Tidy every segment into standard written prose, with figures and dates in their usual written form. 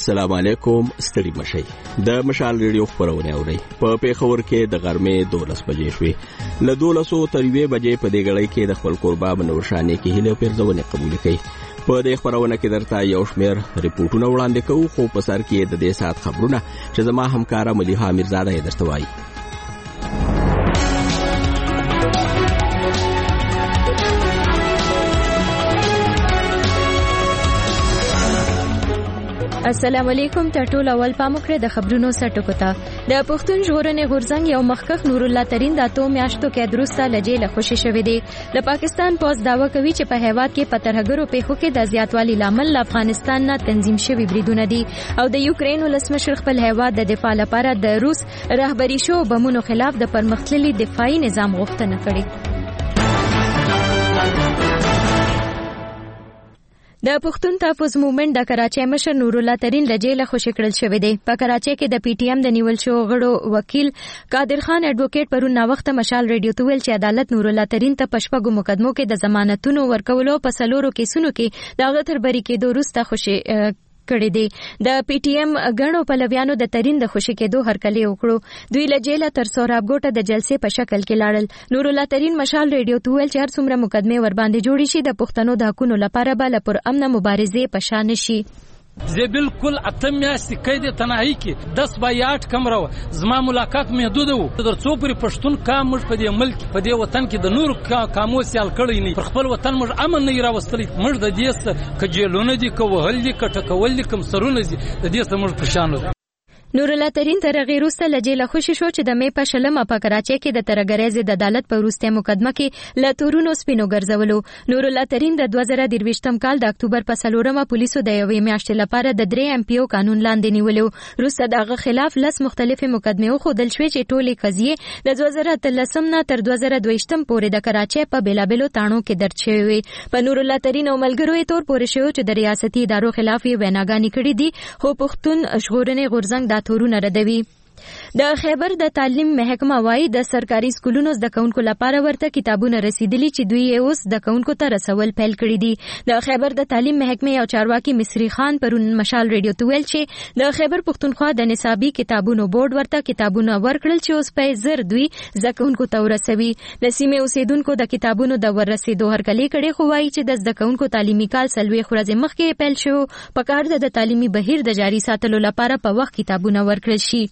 السلام علیکم. ستړي مشئ. د مشال ریډیو خبرونه اورئ. په پیښور کې د غرمې 12 بجې شوې. له 12 تر 1 بجې په دې غړې کې د خپل قربا بنورشانې کې هله پیرځونه قبول کړي. په دې خبرونه کې درته یو شمېر ریپورتونه وړاندې کوو، خو په سر کې د دې سات خبرونه چې زما همکاره مليحه میرزاده یې درته وایي. السلام علیکم. ټول اول پامکره د خبرونو سرټکو ته. د پښتون ژغورنې غورځنګ یو مخکښ نور الله ترین د 2 میاشتو کې درسته لجې له خوشي شوې دي. د پاکستان پوز داوا کوي چې په هیواد کې پترهګرو پیښو کې د زیاتوالي لامل افغانستان نه تنظیم شوی بریدونه دي او د یوکرين ولسمشر خپل هیواد د دفاع لپاره د روس رهبری شو بمونو خلاف د پرمختللي دفاعي نظام غوښتنه کړې. د پښتون تحفظ موومېنټ د کراچۍ مشر نور الله ترین لجې له خوشي کړل شوې دی. په کراچۍ کې د پی ټی ایم د نیول شو غړو وکیل قادر خان اډوکیټ پرون نا وخت مشال ریډیو ته ویل چې عدالت نور الله ترین ته پشپغو مقدمو کې د ضمانتونو ورکولو په سلورو کیسونو کې د هغه تر بری کې دوروسته خوشي کړی دی. د پی ټی ایم غړو پلویانو د ترین د خوشي کېدو هرکلی وکړو. دوی له جیل تر سوراب ګوټه د جلسې په شکل کې لاړل. نور الله ترین مشال ریډیو ته ویل چې هر څومره مقدمه ور باندې جوړی شي د پښتنو د حقونو لپاره به پر امن مبارزه پشان شي. زه بالکل اتم میاشتې قید تنهایی کې 10 بایات کم راو. زما ملاقات محدود وو. در څو پر پښتون کام مش په دې ملک په دې وطن کې د نور کامو سیال کړی نه. پر خپل وطن مش امن نه راوستلی. مش د دې څخه کجلونه دي کوهل دي کټکول دي کم سرونه دي د دې څخه مش پښانو. نور الله ترین تر غیروسته لجې له خوشي شو چې د مې په شلمه په کراچۍ کې د ترګریز د عدالت په وروسته مقدمه کې له تورونو سپینو ګرځولو. نور الله ترین د 2023م کال د اکتوبر په 4مه پولیسو د یوې میاشتې لپاره د 3 ایم پی او قانون لاندې نیولو. وروسته دغه خلاف 10 مختلفې مقدمې خودل شوې چې ټولې قضیې د 2013 نه تر 2022م پورې د کراچۍ په بیلابلو تاڼو کې درج شوې وي. په نور الله ترین او ملګرو یې تور پورې شو چې د ریاستي ادارو خلاف یې ویناګانې کړې دي، خو پښتون ژغورنې غورځنګ تورونه ردوي. د خیبر د تعلیم محکمه وايي د سرکاري سکولونو زده کوونکو لپاره ورته کتابونه رسیدلي چې دوی یې اوس د کوونکو ته رسول پیل کړی دي. د خیبر د تعلیم محکمه یو چارواکي مصری خان پرون مشال ریډیو ته ویل چې د خیبر پښتونخوا د نصابي کتابونو بورډ ورته کتابونه ورکړل چې اوس په زر دوی زده کوونکو ته ورسوي. د سیمې اوسیدونکو د کتابونو د ورسېدو هرکلی کړي، خو وايي چې د زده کوونکو تعلیمي کال سلوي خورځ مخکې پیل شو. په کار د تعلیمي بهیر د جاري ساتلو لپاره په وخت کتابونه ورکړل شي.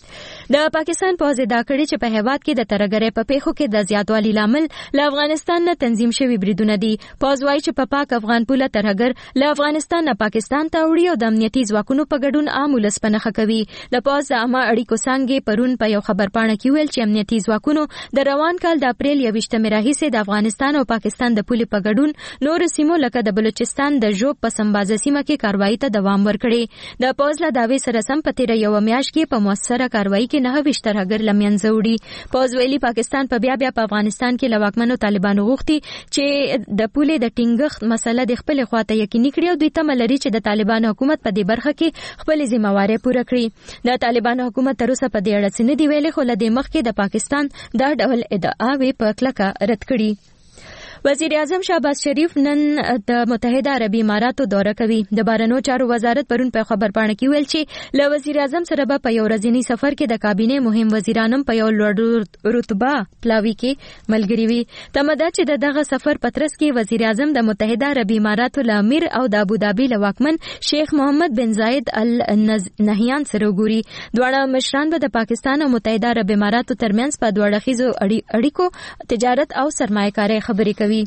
د پاکستان پوز دا کړی چې په هیواد کې د ترګرې په پیښو کې د زیاتوالي لامل له افغانستان نه تنظیم شوی بریدونه دي. پوز وايي چې په پاک افغان پوله ترګر له افغانستان نه پاکستان ته وړي او د امنیتي ځواکونو په ګډون عام ولس پنهخه کوي. د پوز عامه اړیکو څنګه پرون په یو خبرپاڼه کې ویل چې امنیتي ځواکونو د روان کال د اپریل 28 راهیسې د افغانستان او پاکستان د پولې په ګډون نور سیمو لکه د بلوچستان د ژوب په سمبازه سیمه کې کاروایی ته دوام ورکړي. د پوز له داوی سره سم په تیر یو میاشت کې په موثره کاروایی کې 9 ترګر لمنځه وړي. پوز ویلي پاکستان په بیا په افغانستان کې لواکمنو طالبانو غوښتي چې د پولې د ټینګښت مسله د خپل خواته یقیني کړي او دوی تمه لري چې د طالبانو حکومت په دې برخه کې خپل ذمہواری پوره کړي. د طالبانو حکومت تر اوسه په دې اړه څه نه دی ویلي، خو له دې مخکې د پاکستان دا ډول ادعاوې په کلکه رد کړي. وزیر اعظم شهباز شریف نن د متحده عربي اماراتو دوره کوي. د بهرنیو چارو وزارت پرون په خبرپاڼه کې ویل چې له وزیر اعظم سره په یو ورځنی سفر کې د کابینه مهم وزیرانم په یو لوړ رتبه پلاوی کې ملګری وي. تمدا چې دغه سفر پترس کې وزیر اعظم د متحده عربي اماراتو امیر او د ابوظبي لواکمن شیخ محمد بن زاید ال نهیان سره وګوري. دواړه مشران به د پاکستان او متحده عرب اماراتو ترمنځ په دوه اړخیزو اړیکو تجارت او سرمایه‌کاري خبرې کوي.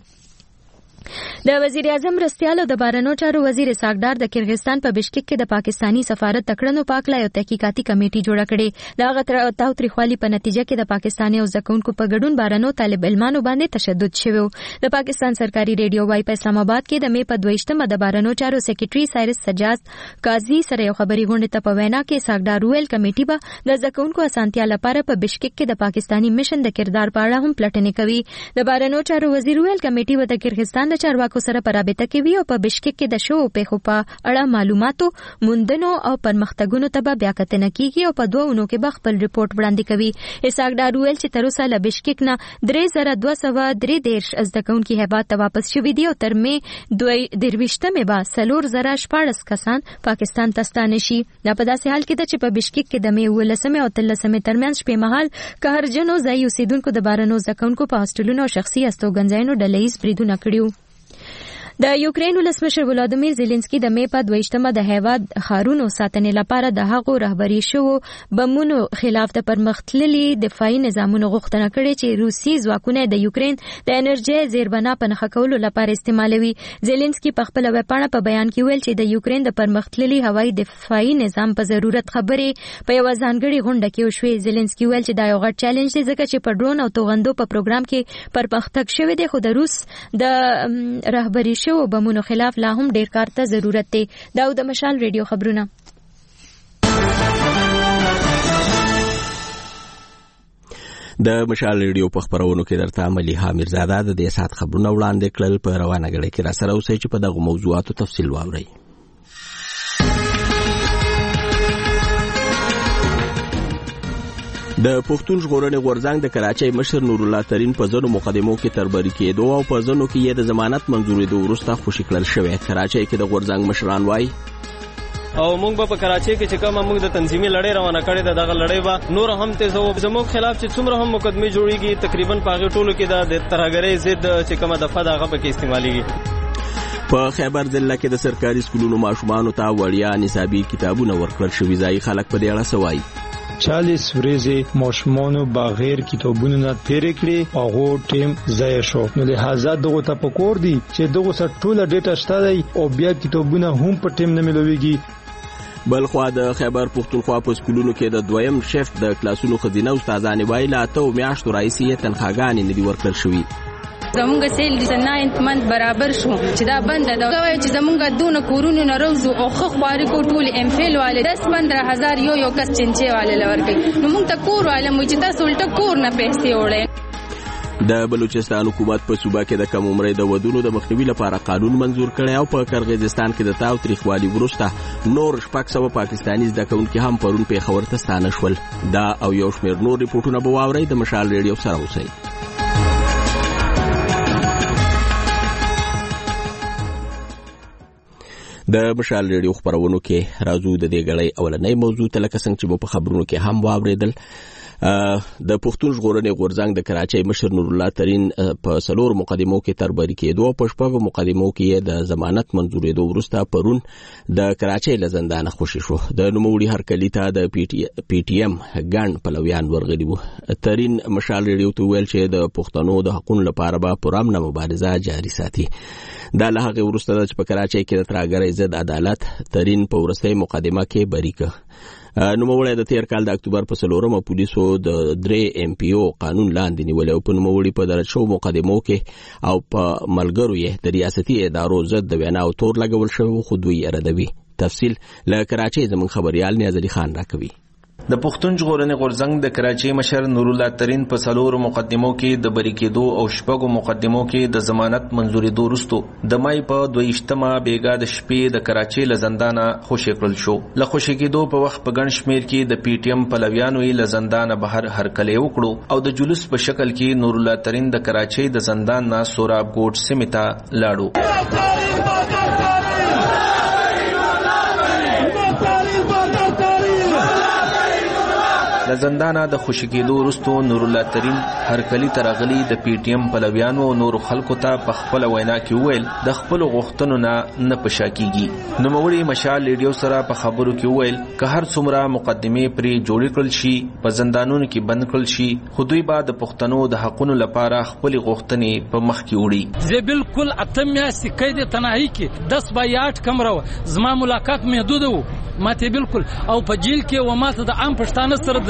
د وزیر اعظم رستیال او د بهرنیو چارو وزیر ساګدار د کرغستان په بشکک کې د پاکستانی سفارت تکړنو پاکلا یو تحقیقاتي کمیټي جوړه کړې. دا تاوتریخوالي په نتیجه کې د پاکستاني او زکونکو په ګډون بهرنیو طالب علمانو باندې تشدد شوی. د پاکستان سرکاري ریډیو وايي په اسلام آباد کې د مې په 22مه د بهرنیو چارو سیکریټري سایرس سجاد قاضي سره یو خبري غونډه ته په وینا کې ساګدار ویل کمیټي به د زکونکو اسانتیا لپاره په بشکک کې د پاکستانی میشن د کردار په اړه هم پلټنې کوي. د بهرنیو چارو وزیر ویل کمیټي به د کرغستان چارواکو سره په رابطه کې وي او په بشکک کې د شوو پیښو په اړه معلوماتو موندنو او پرمختګونو ته بیا کتنه کیږي او په 2 اونو کې به خپل ریپورت وړاندې کوي. اسحاق ډار ویل چې تر اوسه له بشکک نه 3233 زده کوونکي هیواد ته واپس شوي دي او تر مې 23 به 4014 کسان پاکستان ته ستانه شي. دا په داسې حال کې ده چې په بشکک کې د مې 19 او 13 ترمنځ شپې مهال قهرجنو ځای اوسیدونکو د بارنو زده کوونکو په هاسټلونو او شخصي استوګنځایونو ډلهییز بریدونه کړي. د یوکرین ولسمشر ولادیمیر زيلنسکي د مې په 22 د هیواد ښارونو ساتنې لپاره د هغو رهبري شوو بمونو خلاف د پرمختللي دفاعي نظامونو غوښتنه کړې چې روسي ځواکونه د یوکرین د انرژي زیربنا په نښه کولو لپاره استعمالوي. زيلنسکي په خپل ویبپاڼه په بیان کې ویل چې د یوکرین د پرمختللي هوایي دفاعي نظام په ضرورت خبرې په یو ځانګړي غونډه کې وشوې. زيلنسکي ویل چې دا یو غټ چیلنج دی ځکه چې په ډرون او توغندو په پروګرام کې پرمختګ شوی دی، خو د روس د رهبري شو بمونو خلاف لا هم ډیر کار ته ضرورت دی. داود مشال ریډیو خبرونه. د مشال ریډیو په خبرونو کې درته مليحه میرزاده د دې سات خبرونه وړاندې کړل. په روانه غړي کې را سره اوسئ چې په دغه موضوعاتو تفصیل واورئ. د پښتون ژغورنې غورځنګ د کراچۍ مشر نور الله ترین په ځینو مقدمو کې تربري کېدو او په ځینو کې یې د ضمانت منظورېدو وروسته خوشي کړل شوی. کراچۍ کې د غورځنګ مشران وایي او موږ په کراچۍ کې چې کومه موږ د تنظیمي لړۍ روانه کړې ده دغه لړۍ به نور هم تیزو زموږ خلاف چې څومره هم مقدمه جوړیږي تقریبا په هغه ټولو کې د ترهګرۍ ضد چې کومه دفعه دغه په کې استعماليږي. په خیبر ضلع کې د سرکاري سکولونو ماشومانو ته وړیا نصابي کتابونه ورکړل شوي. ځایي خلک په دې اړه څه وایي؟ 40 ورځې ماشومانو بغیر کتابونو نه تیرې کړې، هغه ټیم ضایع شو. نو لہذا دغه ته پکور دي چې دغه سره ټوله ډیټا شته دی او بیا کتابونه هم په ټیم نه ملويږي. بلخوا د خیبر پښتونخوا په سکولونو کې د دویم شفت د کلاسونو خزینه استادان وایي لا ته میاشتو رئیسي تنخواګانې نه دي ورکړل شوي. زمونږ سیل د 9 منت برابر شو چې دا بند ده چې زمونږ دونه کورونو نه روزو او خو خواري کو ټول ام فیل والے 10-15,000 یو کس چنچه والے لورکي. نو موږ ته کور والے مو چې تاسو ولټ کور نه پیسې وړي. د بلوچستان حکومت په صوبه کې د کم عمرۍ د ودونو د مخنیوي لپاره قانون منزور کړی او په قرغیزستان کې د تاو تاریخوالي وروسته نور 600 پاکستاني زده کوونکي هم پرون پیښور ته ستانه شول. دا او یو شمېر نور ریپورتونه به واورئ. د مشال ریډیو سره اوسئ. د مشال ریډیو خبرونو کې راځو د دې غړې اولنۍ موضوع ته لکه څنګه چې په خبرونو کې هم واوریدل. د پښتون ژغورنې غورځنګ د کراچۍ مشر نور الله ترین په 4 مقدمو کې تربري کېدو په 6 مقدمو کې د ضمانت منظورېدو وروسته پرون د کراچۍ له زندانه خوشي شو. د نوموړي هرکلي ته د پی ټی ایم ګڼ پلویان ورغلي وو. ترین مشال ریډیو ته ویل چې د پښتنو د حقوقو لپاره به پرامنه مبارزه جاري ساتي. دا له هغه وروسته چې په کراچۍ کې د ترهګرۍ ضد عدالت ترین په ورستۍ مقدمه کې بری کړ. نوموړی د تیر کال د اکتوبر په 4 پولیسو د 3 ام پی او قانون لاندې نیولې او په نوموړي په درج شو مقدمو کې او په ملګرو یې د ریاستي ادارو ضد د وینا او تور لګول شوی خو دوی اردوي. تفصیل له کراچۍ زمون خبريال نیاز علي خان راکوي. د پښتون ژغورنې غورځنګ د کراچۍ مشر نور الله ترین په 4 مقدمو کې د بری کېدو او 6 مقدمو کې د ضمانت منظورېدو وروسته د مای په 22مه بیګا د شپې د کراچۍ له زندانه خوشي کړل شو. له خوشي کېدو په وخت په ګڼ شمېر کې د پی ټی ایم پلویانو یې له زندانه بهر هرکلی وکړو او د جلوس په شکل کې نور الله ترین د کراچۍ د زندان نه سوراب ګوټ سیمې ته لاړو. د زندانه د خوشی کېدو وروسته نور الله ترین هرکلی ترغلی د پی ټی ایم پلویانو او نور خلکو ته په خپل وینا کې ویل د خپل غوښتنو نه پشا کیږي. نوموړي مشال ریډیو سره په خبرو کې ویل که هر څومره مقدمه پرې جوړ کړل شي په زندانونو کې بند کړل شي خو دوی به د پښتنو د حقوقو لپاره خپل غوښتنې په مخ کې وړي. زه بالکل اتمیاستي قید تنهایی کې 10 با 8 کمره زما ملاقات محدود وو ماته بالکل او په جیل کې و ماته د عام پښتانه سره د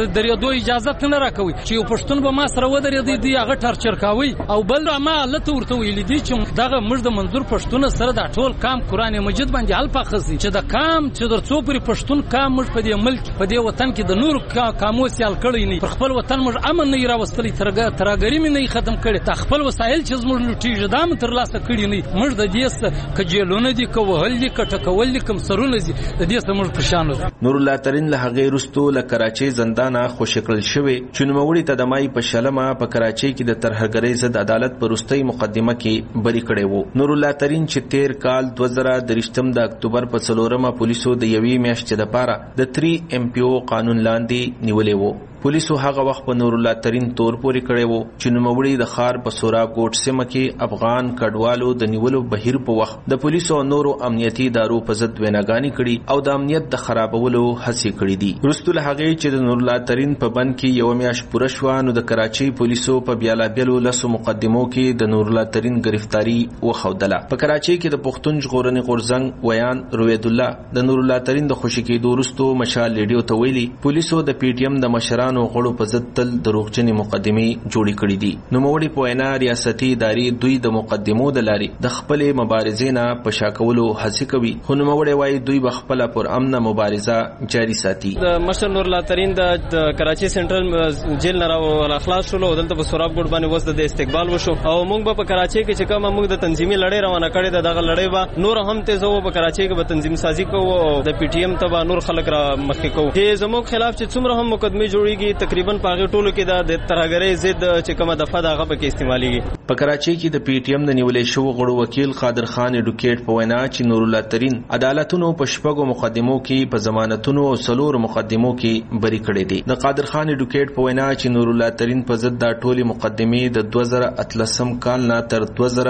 درېدو اجازه نه راکوي چې یو پښتون به ما سره ودرېدی دی هغه ټارچر کوي او بل ما لته ورته ویل دي چې دغه موږ د منظور پښتون سره د ټول کام قران مجید باندې حل پخسي چې د کام چې در څو پرې پښتون کام موږ په دې ملک په دې وطن کې د نور کامو سیال کړی نه پر خپل وطن موږ امن نه راوستلی ترګری مې نه ختم کړي تا خپل وسایل چې موږ لوټیږي دا متر لاسه کړی نه موږ د دې کجلونه دي کوهل دي کټکول دي کم سرونه دي د دې سمور پرشان نور الله ترين له هغه رستو له کراچي زندانه خوشکل شوی چې نوموړي ته د مای په شلمه په کراچي کې د ترهګرۍ ضد عدالت پرستی مقدمه کې بری کړي وو نور الله ترين چې 13 کال 2023 د اکتوبر په 4مه پولیسو د یوې میاشتې لپاره د 3 MPO قانون لاندې نیولې وو پولیسو هغه وخت په نور الله ترين تور پوري کړي وو چې نوموړي د خار په سوراب ګوټ سیمه کې افغان کډوالو د نیولو بهیر په وخت د پولیسو نورو امنیتي ادارو په ضد ویناګانی کړي او د امنیت د خرابولو هڅې کړې دي رستل هغه چې د نور الله ترين په بند کې یو میاش پوره شو نو د کراچي پولیسو په بیالابیلو لسو مقدمو کې د نور الله ترين گرفتاری وخودله په کراچي کې د پښتون ژغورنې غورځنګ ویان روید الله د نور الله ترين د خوشی کېدو وروسته مشال لیډیو ته ویلي پولیسو د پی ټی ایم د مشرانو غړو په ضد تل دروغجنې مقدمې جوړې کړې دي نوموړي په وینا ریاستي ادارې دوی د مقدمو د لارې د خپلې مبارزې نه په شا کولو هڅې کوي خو نوموړي وایي دوی به خپله پر امن مبارزه جاري ساتي د مشر نور الله ترين د کراچي سنټرل جیل نه را خلاص شول او دلته په سوراب ګوټ باندې وسته د استقبال وشو او موږ په کراچي کې چې کوم موږ د تنظیمي لړۍ روانه کړې دغه لړۍ به نور هم تیزو په کراچي کې به تنظیم سازي کوو او د پی ټی ایم ته نور خلک را مخکې کوو چې زموږ خلاف چې څومره هم مقدمه جوړیږي تقریبا پاغه ټولو کې د ترهګرۍ ضد چې کومه دفعه دغه په کې استعماليږي په کراچي کې د پی ټی ایم د نیولې شو غړو وکیل قادر خان ایډوکیټ په وینا چې نور الله ترين عدالتونو په شپږو مقدمو کې په ضمانتونو او څلور مقدمو کې بری کړي دي د قادر خان ایډوکیټ په وینا چې نور الله ترين په ضد د ټولي مقدمې د 2013 کال نه تر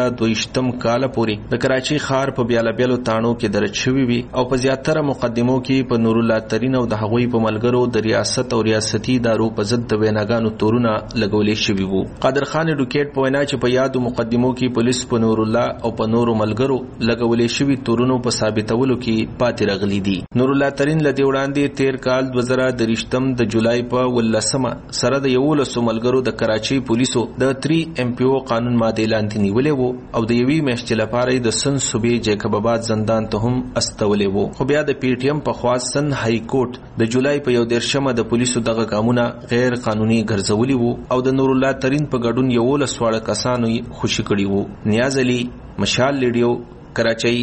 2022 کال پورې د کراچي ښار په بیالابیلو تانو کې درج شوی وي او په زیاتره مقدمو کې په نور الله ترين او د هغوی په ملګرو د ریاست او ریاستي ادارو په ضد د ویناګانو تورونه لګولې شوی وو قادر خان ایډوکیټ په وینا چې په یادو مقدمو کې پولیس په نور الله او په نورو ملګرو لګولې شوی تورونو په ثابتولو کې پاتې راغلي دي نور الله ترين لدی وړاندې 13 کال 2023 د جولای په 18 سره د 11 ملګرو د کراچي پولیسو د 3 MPO قانون ماده لاندې نیولې وو او د یوې میاشتې لپاره د سن صوبې جیکب آباد زندان ته هم استولې وو خو بیا د پی ټی ایم په خوا سن های کورټ د جولای په 11 د پولیسو دغه ګامونه غیر قانوني ګرځولي وو او د نور الله ترين په ګډون 11 کسانو خوشي کړي وو نیاز علي مشال لیډیو کراچي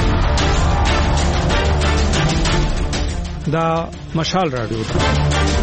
دا مشال رادیو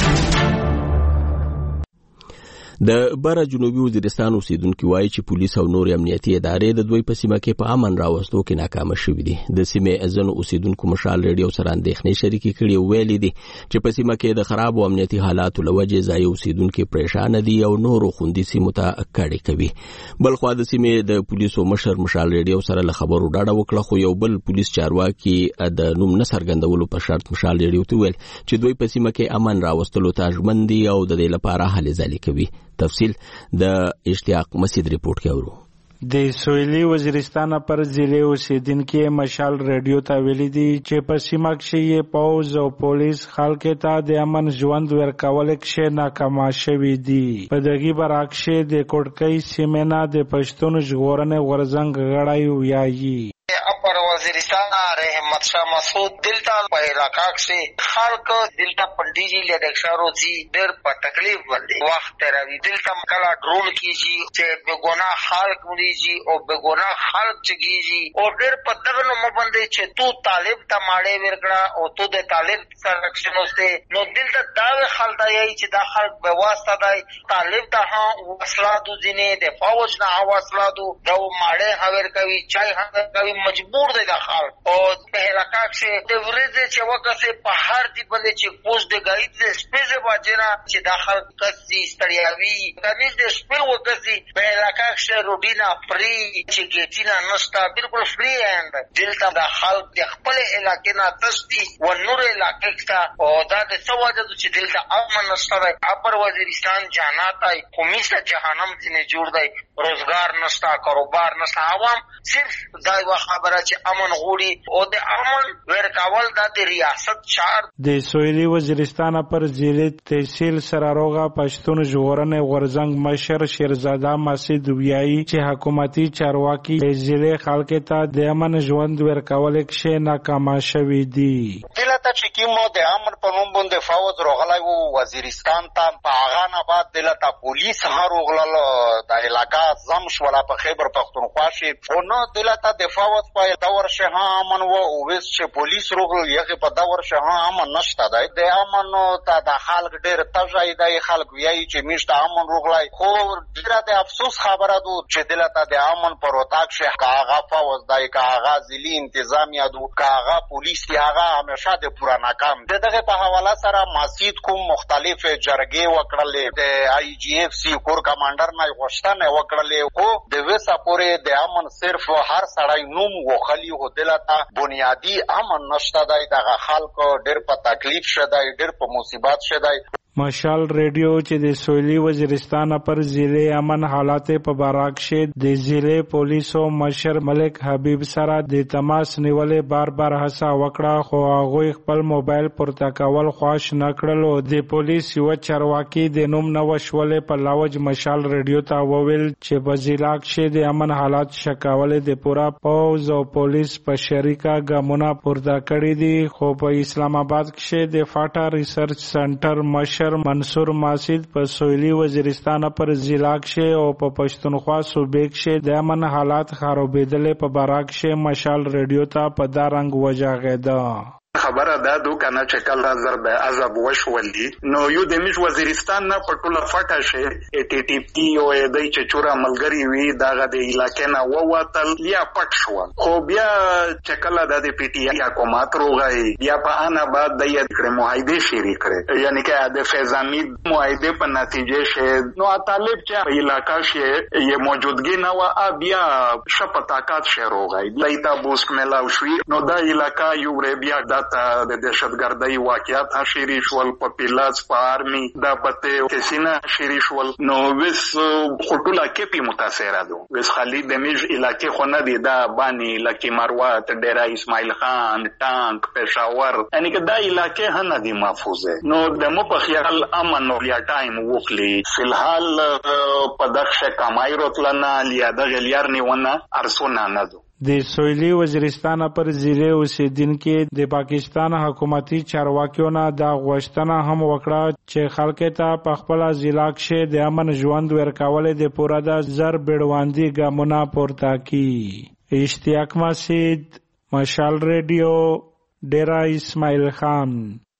د بره جنوبي وزیرستان اوسیدونکو وایي چې پولیس او نور امنیتي ادارې د دوی په سیمه کې په امن راوستو کې ناکام شوي دي د سیمې ځینو اوسیدونکو مشال ریډیو سره اندېښنې شریکې کړي ویلي دي چې په سیمه کې د خراب امنیتي حالاتو له وجې ځای اوسیدونکو پریشان دي او نورو خوندي سیمو ته کډې کوي بل خو د سیمې د پولیسو مشر مشال ریډیو سره له خبرو ډاډه وکړه خو یو بل پولیس چارواکي د نوم نه څرګندولو په شرط مشال ریډیو ته ویل چې دوی په سیمه کې امن راوستلو ته ژمن دي او د دې لپاره هلې ځلې کوي تفصیل د اشتیاق مسجد ریپورت کې اورو د سویلي وزیرستان پر ضلع اوسیدونکو مشال ریډیو ته ویلي دي چې په سیمه کې پوز او پولیس خلکو ته د امن ژوند ورکول کې ناکام شوي دي په دغه برعکس د کوټکۍ سیمه د پښتون ژغورنې غورځنګ غړی ویایي اپر وزیرستان رحمت شاه مسعود دلتا په علاقہ کې خلک دلتا پندیجی له دښارو سي ډېر په تکلیف باندې وخت تیروي دلتا کلا ډرون کیږي چې بګونا خلک مریږي او بګونا خلک چګيږي او ډېر په دغه نوم باندې چې تو طالب ته ماړې ورکړه او تو د طالب سره کښنوسته نو دلتا دا خلک دی چې دا خلک به واسطه دی طالب ته وسلا دو ځینې د فوج نه وسلا دو دا ماړې هور کوي چای هور کوي مجبور دی دا خلک او په علاقہ کې د ورځې چې وکړي په هر دی باندې چې پوز د غاید د سپېزه باجنا چې داخل کسي ستړیاوي کمیز د سپېل وکړي په علاقہ کې روډینا فری چې ګیټینا نشتا بالکل فری اند دلته د خلک د خپل علاقې نه تسدي و نور علاقې کې او دا د سواجه چې دلته امن نشته اپر وزیرستان جانات ای قومي جهنم څخه جوړ دی روزګار نشته، کاروبار نشته. عوام صرف دا یوه خبره چې امن غوړي او د امن ورکول دا د ریاست چار. د سویلي وزیرستان پر ضلع تحصیل سراروغه پښتون ژغورنې غورځنګ مشر شیرزاده مسعود ویایي چې حکومتي چارواکي د ضلع خلکو ته د امن ژوند ورکول کې ناکامه شوي دي. دلته چې کومو د امن په نوم باندې فوج راغلی و وزیرستان ته، په هغه نه بعد دلته پولیس هم راغلل، د علاقه زم شوله په خیبر پښتونخوا شي، خو نه دلته د فوج په دور شه امن و او وس چې پولیس راغلل یغه په دور شه امن نشته دی. د امن ته د خلک ډېر تژای دی، خلک وایي چې میشته امن راغلی، خو ډېره د افسوس خبره ده چې دلته د امن پر وتاک شه که هغه فوج دی، که هغه ضلعي انتظامیه ده، که هغه پولیس دی، هغه همیشه د پوره ناکام. د دغه په حواله سره مسجد کوم مختلف جرګې وکړلې، د آی جی اف سی کور کمانډر نه غوښتنه وکړلې، خو د وسه پورې د امن صرف هر سړی نوم وخلی هو دلته بنیادی امن نشته دی. دغه خلکو ډېر په تکلیف شدی، ډېر په مصیبت شدی. مشال ریډیو چې د سویلي وزیرستان پر ضلع امن حالات په باره کې د ضلع پولیسو مشر ملک حبیب سره د تماس نیولې بار هڅه وکړه، خو هغوی خپل موبایل پورته کول خوښ نه کړل. د پولیس یو چارواکي د نوم نه وشولې په لاوج مشال ریډیو ته وویل چې په ضلع کې د امن حالات شکولې د پورا پوز او پولیس په شریکه ګامونه پورته کړي دي، خو په اسلام آباد کې د فاټا ریسرچ سنټر مشر منصور ماسید په سویلي وزیرستان پر ضلع کې او په پښتونخوا صوبې کې د امن حالات خرابېدلې په باره کې مشال ریډیو ته په دا رنګ وجاغېده. خبره دا دو کنه چې کله ضرب عذاب وشولي نو یو د میش وزیرستان نه په ټوله فټه شي ټي ټي پی او د چچورا ملګری وی داغه د علاقې نه ووتل یا پټ شو، خو بیا چې کله د پی ټی آی حکومت روغی بیا په انا بعد د یې معاهده شری کړي، یعنی که د فیضامید معاهده په نتیجه شه نو طالب چې په علاقې شه یې موجودګي نه و بیا شپتاکات شه روغی لایتا بوسک ملاو شوی نو د علاقې یو بیا د دهشتګردۍ واقعیت شری شول، په پیلاس په آرمی دا پته کسینه شری شول، نو وس خټولا کې پی متاثره دو وس خالد دمیج علاقې خو نه دی دا بانی لکی مروات ډیرا اسماعیل خان ټانک پېښور، یعنی که دا علاقې هم نه دی محفوظه. نو د مو په خیال امن نو یا ټایم وکړي فلحال په دغه کمای روتلنا لیا د غلیار نیونه ارسونه نه دو. د سویلي وزیرستان پر ضلع اوسیدونکو د پاکستان حکومتي چارواکیو نه دا غوښتنه هم وکړه چې خلکو ته په خپل ضلع کې د امن ژوند ورکول د پوره د زر بیړواندي ګامونه پورته کړي. اشتیاق مسعود، مشال ریډیو، ډیرا اسماعیل خان.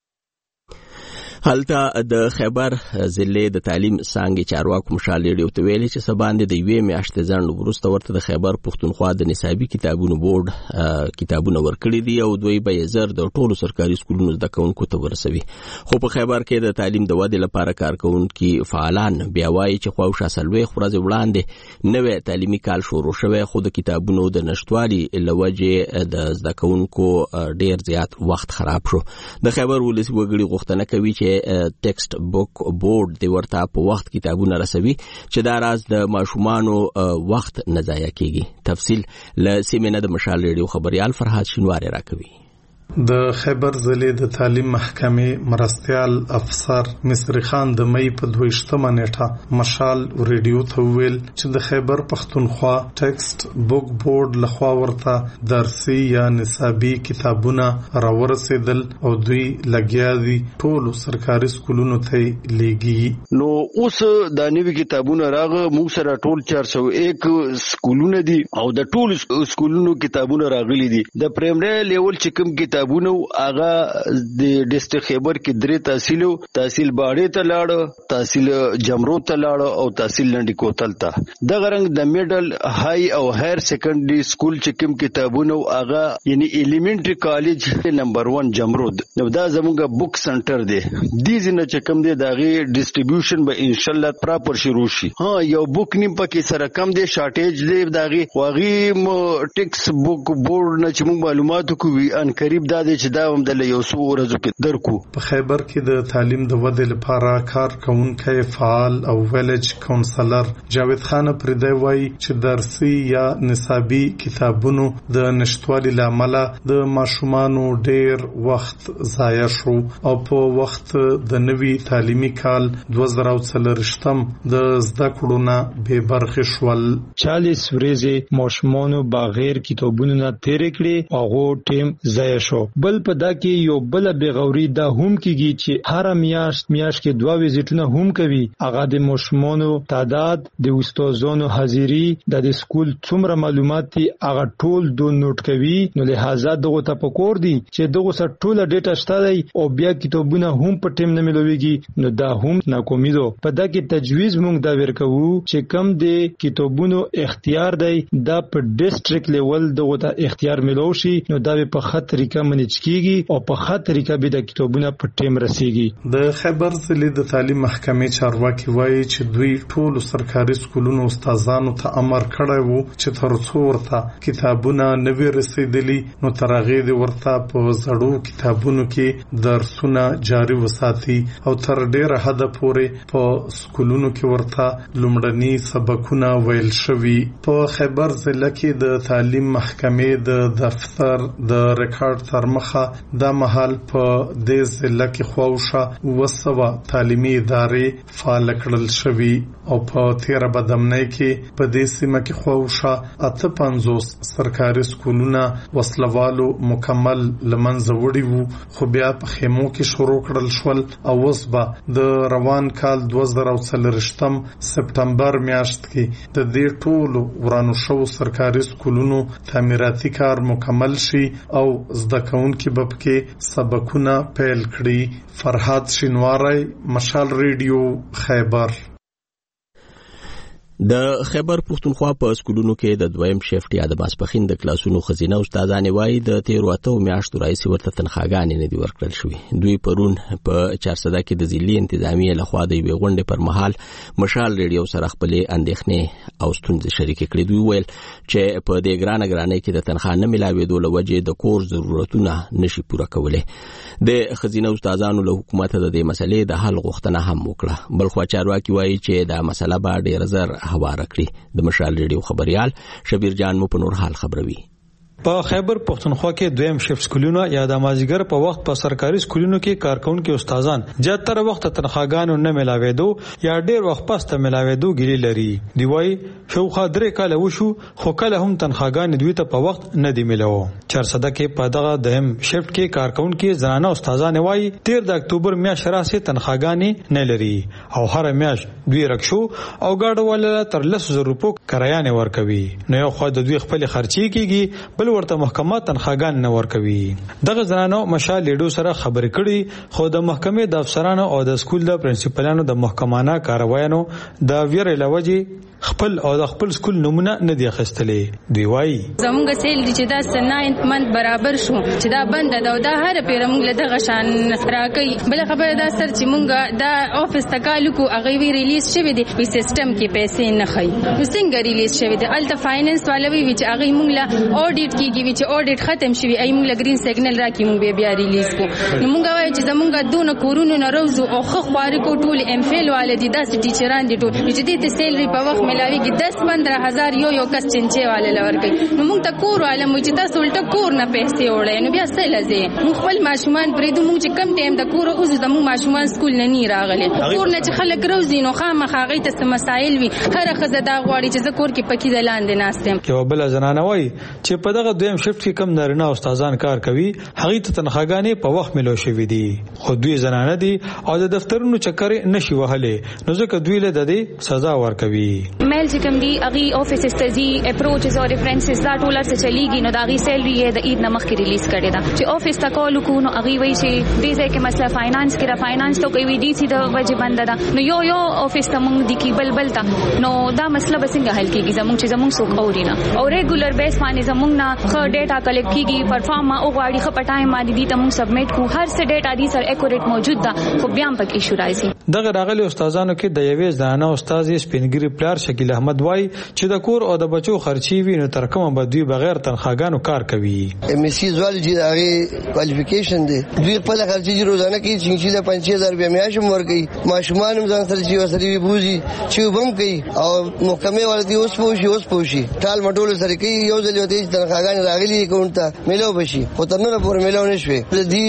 هلته د خیبر ضلع د تعلیم څانګې چارواکو مشال ریډیو ته ویلي چې سباندې د یوې میاشتې ځنډ وروسته ورته د خیبر پښتونخوا د نصابي کتابونو بورډ کتابونه ورکړي دي او دوی به یې زر د ټولو سرکاري سکولونو زده کوونکو ته ورسوي. خو په خیبر کې د تعلیم د ودې لپاره کارکوونکي فعالان بیا وایي چې خواوشا څلوېښت ورځې وړاندې نوی تعلیمي کال شروع شوی، خو د کتابونو د نشتوالي له وجې د زده کوونکو ډېر زیات وخت خراب شو. د خیبر ولسي وګړي غوښتنه کوي چې ټیکسټ بوک بورډ د ورته په وخت کتابونه رسوي چې دا راز د ماشومانو وخت نه ضایع کیږي. تفصیل له سیمینه د مشال ریډیو خبريال فرحات شینواری راکوي. د خیبر ضلع د تعلیم محکمې مرستیال افسر مصری خان د مې په 22مه نیټه مشال ریډیو ته ویل چې د خیبر پښتونخوا ټیکسټ بوک بورډ لخوا ورته درسي یا نصابي کتابونه راورسېدل او دوی لګیا دي ټولو سرکاري سکولونو ته لیږي. نو اوس د نوي کتابونه راغه موږ سره ټول 401 سکولونه دي او د ټولو سکولونو کتابونه راغلي دي. د پرایمري لیول چې کوم کتابونه هغه د ډیسټریکټ خیبر کې درې تحصیل باړې ته لاړ، تحصیل جمرو ته لاړ او تحصیل لنډی کوتل ته. د غرنګ د میډل های او هایر سیکنډري سکول چې کوم کتابونه هغه یعنی ایلیمنټری کالج نمبر 1 جمرود نو دا زموږ بوک سنټر دی. دې ځنه چې کوم دی داغه ډیسټریبیوشن به ان شاء الله پراپر شروع شي. یو بوک نیم پکې سره کم دی، شارټیج دی داغه واغي ټیکس بوک بورډ نه چې موږ معلومات کوو ان قریب دا چې دا هم د یو څو ورځو کې درکو. په خیبر کې د تعلیم د ودې لپاره کار کوونکی فعال او ویلج کونسلر جاوید خان پردی وایي چې درسي یا نصابي کتابونو د نشټوالي لامل د ماشومانو ډیر وخت ضایع شو او په وخت د نوي تعلیمي کال 2023 د زده کړو نه بې برخې شول. 40 ورځې ماشومانو بغیر کتابونو نه تیرې کړې او ټیم ضایع شو. بل په دا کې یو بل بغوري دا هم کیږي چې هر میاشت کې 2 ویزټونه هم کوي. هغه د ماشومانو تعداد د استادانو حاضری د سکول څومره معلومات دي هغه ټول دو نوٹ کوي. نو لہذا دغه ته پکور دي چې دغه سره ټوله ډیټا شته دی او بیا کتابونه هم په ټیم نه ملويږي. نو دا هم ناکامي ده. په دا کې تجویز مونږ دا ورکوو چې کم د کتابونو اختیار دی دا په ډیسټریکټ لیول دغه ته اختیار ملو شي. نو دا په خط طریقه منځ کیږي او په خط طریقه به د کتابونو په ټیم رسیږي. د خیبر ضلع د تعلیم محکمې چارواکي وایي چې دوی ټول سرکاري سکولونو استادانو ته امر کړی وو چې تر څو ورته کتابونه نوي رسیدلی نو ترغه دي ورته په زړو کتابونو کې درسونه جاری وساتي او تر ډیره حد پورې په سکولونو کې ورته لومړني سبقونه ویل شوي. په خیبر ضلع کې د تعلیم محکمې د دفتر د ریکارډ تر مخه د محل په دې ضلع کې خواوشه وسوه تعلیمي ادارې فعال کړل شوي او په 13 بدمنۍ کې په دې سیمه کې خواوشه 58 سرکاري سکولونه وسلوالو مکمل لمنځه وړي وو خو بیا په خیمو کې شروع کړل شول او اوس به د روان کال 2023 سپتمبر میاشت کې د دې ټولو ورانو شو سرکاري سکولونو تعمیراتي کار مکمل شي او زده کوونکي به پکې سبقونه پیل کړي. فرهاد شینواری، مشال ریډیو، خیبر. د خیبر پښتونخوا په سکولونو کې د دویم شیفټ یا د ماسپخین د کلاسونو خزینه استادان وایي د 13 میاشتو راځي ورته تنخواګانې نه دي ورکړل شوې. دوی پرون په 400 کې د ضلعي انتظامیه لخوا د یوې غونډې پر مهال مشال ریډیو سره خپل اندېښنې او ستونزې شریک کړې. دوی ویل چې په دې ګرانۍ کې د تنخوا نه ملاوېدو له وجې د کور ضرورتونه نشي پوره کولای. د خزینه استادانو له حکومت د دې مسلې د حل غوښتنه هم وکړه. بلخوا چارواکي وایي چې دا مسله به ډېر زر هواره کړي. د مشال ریډیو خبريال شبیر جان مو په نور حال خبروي. په خیبر پښتونخوا کې دویم شیفټ سکولونه یا د مازیګر په وخت په سرکاري سکولونو کې کارکونکو استادان زیاتره وخت تنخواګانو نه ملاوېدو یا ډېر وخت پس ته ملاوېدو ګیلې لري. دی وای شوخه درې کاله وشو خو کله هم تنخواګان دوی ته په وخت نه دی ملاو. 400 کې په دغه دویم شیفټ کې کارکونکو زنانه استادان وای 13 د اکتوبر میاشتې راسي تنخواګان نه لري او هر میاشت دوی رکشو او گاډو ول تر 100,000 روپیه کرایه نه ورکوي. نو یو خو د دوی خپل خرچي کیږي بل ورته محکمه تنخواګان نه ورکوي. دغه زنانو مشال لیډو سره خبرې کړي خو د محکمې د افسرانو او د سکول د پرنسپلانو د محکمانه کاروایانو د ویر لوجي خپل او د خپل سکول نمونه نه دی اخیستلې. دی وایي زموږ سیل چې دا 9 منت برابر شو چې دا بند دا د هر پیر موږ له دغه شان راکې. بل خبره دا سر چې موږ دا افیس تکالو کو هغه وی ریلیز شوی دی په سیستم کې پیسې نه خي. څنګه ریلیز شوی دی الته فاینانس والا وی چې هغه موږ لا اډیټ کیږي چې اډیټ ختم شوی ای موږ لګرین سیګنل راکې موږ بیا ریلیز کو. نو موږ وایو چې زموږ دونه کورونو نه روزو او خو خواري کو ټول ام فیل والدي داس ټیچران دي ټول چې دې سیلري په وخت ملاويږي 10-15 هزار یو کس چنچه والے لورګي. نو موږ ته کور عالم چې تاسو ولټه کور نه پیسې وړي نو بیا څه لزه موږ خپل ماشومان پرېدو موږ چې کم ټیم د کور اوس د موږ ماشومان سکول نه راغلي کور نه چې خلک روزي نو خامخا غي ته مسائل وي هر خزه دا غواړي چې زکور کې پکې د لاندې ناستم. کې بل زنانه وای چې په دغه دویم شفت کې کم نارینه استادان کار کوي هغه ته تنخواګانې په وخت ملو شوې دي خو دوی زنانه دي او د دفترونو چکر نشي وهلې نو ځکه دوی له د دې سزا ورکوي. میل چې کوم دی اغي افیس استزي اپروچز او ریفرنسز دا ټول څه چلیږي نو دا غي سیلري د عید نمخ کې ریلیز کړي دا چې افیس تا کول کو نو اغي وای چې دې ځای کې مسله فاینانس کې را فاینانس ته کوي دي چې د وجه بند ده نو یو افیس ته مونږ د کی بلبل تا نو دا مسله بسنګ حل کیږي زموږ چې زموږ سو اورینه او ریګولر بیس باندې زموږ نه خ ډیټا کلیکټ کیږي پرفارم او غواړي خ پټایم باندې دي ته مونږ سبمیټ کو هر څه ډیټا دي سر اکوریټ موجود ده خو بیا هم پکې ایشو راځي. دغه راغلي استادانو کې د یوې ځانه استاد سپینګری پلار شکیل شکیل احمد وای چې د کور او د بچو خرچي وي نو تر کومه به دوی بغیر تنخواګانو کار کوي. ام اس سی زوالجی دا غي کوالیفیکیشن دی دوی خپل خرچي روزانه کې 5000 روپیا میاشم ورکي ماشومان هم ځان سره چې وسري بوزي چې وبم کوي او محکمه ولدي اوس پوشي ټال مټول سره کوي یو ځل وته تنخواګان راغلي کوونته ملو بشي خو تر نن پورې ملو نشوي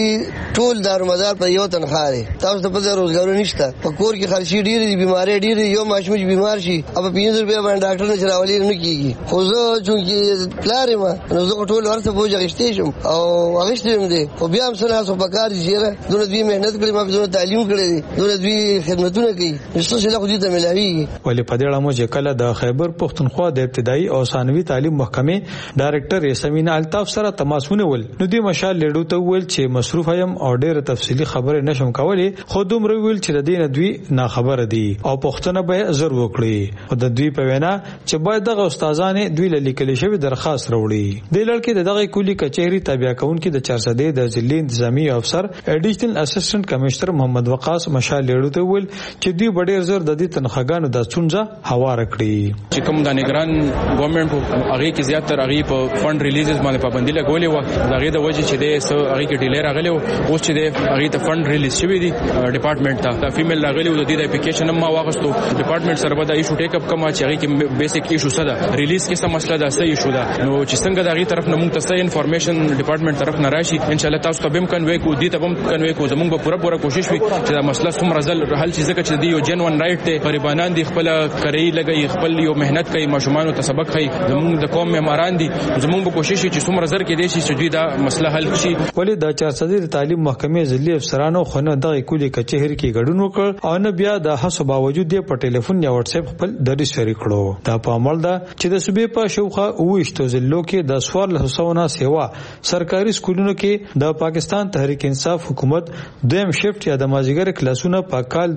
دې ټول دارمدار په یو تنخواه تاسو ته په روزګار نشته په کور کې خرچي ډېری دي بیماری ډېری یو ماشوم چې بیمار شي اب 500 روپیا باندې ډاکټر نه چلاولي نه کیږي خو زه چې پلار ما نو زه ټول ورته بوج غشتې شم او غشتم دي خو بیا هم سره سو پکار دي چې دوی دوی مهنت کړي ما دوی تعلیم کړي دوی دوی خدمتونه کوي نشته چې له خو دې ته ملاوي ولې په دې اړه مو چې کله د خیبر پښتونخوا د ابتدایي او ثانوي تعلیم محکمې ډایرکټر یاسمین الطاف سره تماسونه ول نو دې مشال لیډو ته ویل چې مصروف یم او ډېر تفصیلی خبره نشم کولای خو دومره ویل چې د دې دوی نه خبره دي او پښتنه به زر وکړي او د دوی په وینا چې باید دغه استادانه دوی لیکل شوی درخواست راوړي. د لړکې دغه کلی کچهری تابع کونکي د 400 د ضلع انتظامی افسر اډیشنل اسسټنټ کمشنر محمد وقاص مشال لیډو ته ویل چې دوی ډېر زر د دې تنخواګانو د څونځه هوار کړي چې کوم د نگران ګورنمنت هغه کې زیاتره هغه په فند ریلیزز باندې پابندي لګولې و دغه د وجه چې د هغه کې ډیلر راغلی او اوس چې د هغه ته فند ریلیز شوی دی ډپارټمنټ ته د فیمیل راغلی او د دې اپلیکیشن ما واغستو ډپارټمنټ سره به د ایشو ټیک اپ کوم چې هغه کې بیسیک ایشو څه ده ریلیز کې څه مسله ده څه ایشو ده نو چې څنګه د هغه طرف نه موږ ته څه انفارمیشن ډپارټمنټ طرف نه راشي ان شاء الله تاسو ته به کنوي کو دي ته به کنوي کو زموږ به پوره کوشش وي چې دا مسله څومره ځل حل شي ځکه چې دی یو جنون رائټ ته غریبانان دي خپل کړی لګي خپل یو مهنت کوي ماشومان ته سبق کوي زموږ د قوم معماران دي زموږ به کوشش چې څومره زر کې دي چې دوی دا مسله حل شي. ولې د 400 تعلیم محکمې ضلعي افسرانو خونه دغه کلی کچهری کې ګډون وکړ او نه بیا د حساب باوجود په ټلیفون یا واتس اپ خپل دریس شریک کړو. دا په عمل ده چې د صوبې په شوخه اوښتو ضلعو کې د سوال لسونه سیوا سرکاري سکولونو کې د پاکستان تحریک انصاف حکومت دویم شفت یا د مازیګر کلاسونه په کال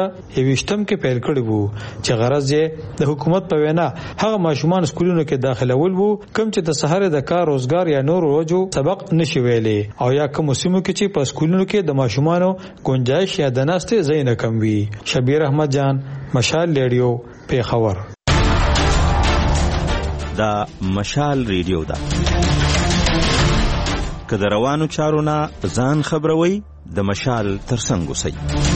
2021 کې پیل کړی وو چې غرض یې د حکومت په وینا هغه ماشومان سکولونو کې داخلول وو کوم چې د سحر د کار روزګار یا نور روزو سبق نشي ویلي او یا کوم سیمو کې چې په سکولونو کې د ماشومانو گنجائش یا د ناستې ځای نه کم وي. شبیر احمد جان مشال ریډیو پیښور. دا مشال ریډیو دا که د روانو چارو نه ځان خبروي د مشال ترڅنګ اوسئ.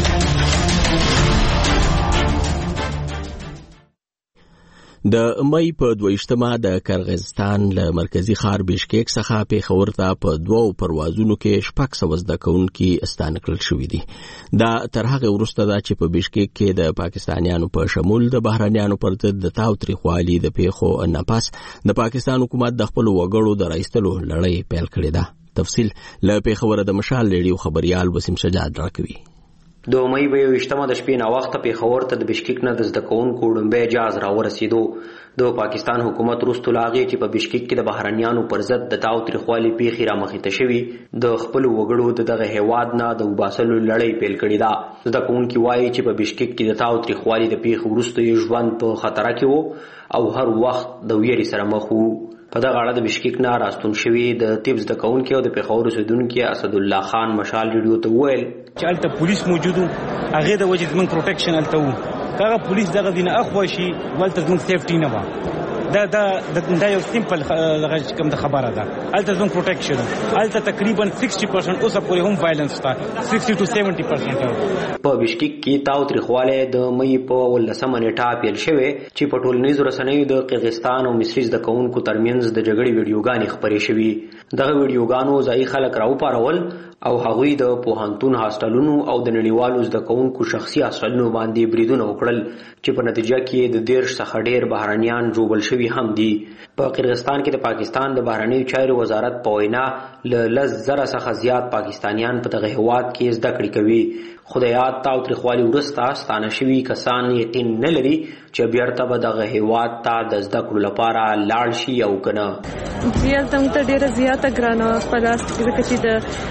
د مې په 22مه د کرغیزستان له مرکزی ښار بیشکیک څخه پیښور ته په 2 پروازونو کې 600 زده کوونکي استانه کړل شوې دي. دا تر هغه وروسته دا چې په بیشکیک کې د پاکستانیانو په شمول د بهرانيانو پر ضد د تاوتریخوالي د پیښو نه پس د پاکستان حکومت د خپل وګړو د راایستلو لړۍ پیل کړې ده. تفصیل له پیښور د مشال ریډیو خبريال وسیم سجاد راکوي. د مې په 22مه د شپې نا وخت پیښور ته د بیشکیک نه د زده کوونکو ډمبه جاز را ورسېدو. د پاکستان حکومت وروسته لاغي چې په بیشکیک کې د بهرانيانو پر ضد د تاوتریخوالي پیښې را مخې ته شوي د خپل وګړو دغه هیواد نه د وباسلو لړۍ پیل کړې ده. زده کوونکي وایي چې په بیشکیک کې د تاوتریخوالي د پیښې وروسته یې ژوند په خطر کې وو او هر وخت د ویرې سره مخ وو. په دغه اړه د بیشکیک نه راستون شوي د طب زده کوونکي او د پیښور اوسیدونکي اسد الله خان مشال ریډیو ته وویل چې هلته پولیس موجود وو هغې د وجې زموږ پروټیکشن هلته وو که هغه پولیس دغه دي نه اخوا شي هلته زموږ سیفټي نه وه. دا یو سیمپل کوم د خبره ده هلته زموږ پروټیکشن هلته تقریبا 60% اوسه پورې هم وایلنس شته 60 to 70%. په بیشکیک کې تاوتریخوالی د مې په 18مه نیټه پیل شوی چې په ټولنیزو رسنیو د قرغیزستان او مصري زده کوونکو ترمنځ د جګړې ویډیوګانې خپرې شوي. دغه ویډیوګانو ځایي خلک راوپارول او هغوی د پوهنتون هاسټلونو او د نړیوالو زده کوونکو شخصي هاسټلونو باندې بریدونه وکړل چې په نتیجه کې د 10 څخه ډیر بهرانيان ژوبل شوي هم دي. په قرغیزستان کې د پاکستان د بهرنیو چارو وزارت په وینا له 10,000 څخه زیات پاکستانیان په دغه هیواد کې زده کړې کوي. خدایات تاوتریخوالي وروسته ستانه شوي کسان یقین نه لري چې بیرته به دغه هیواد ته د زده کړو لپاره لاړ شي او که نه. هلته موږ ته ډېره زیاته ګرانه په لاس کې ځکه چې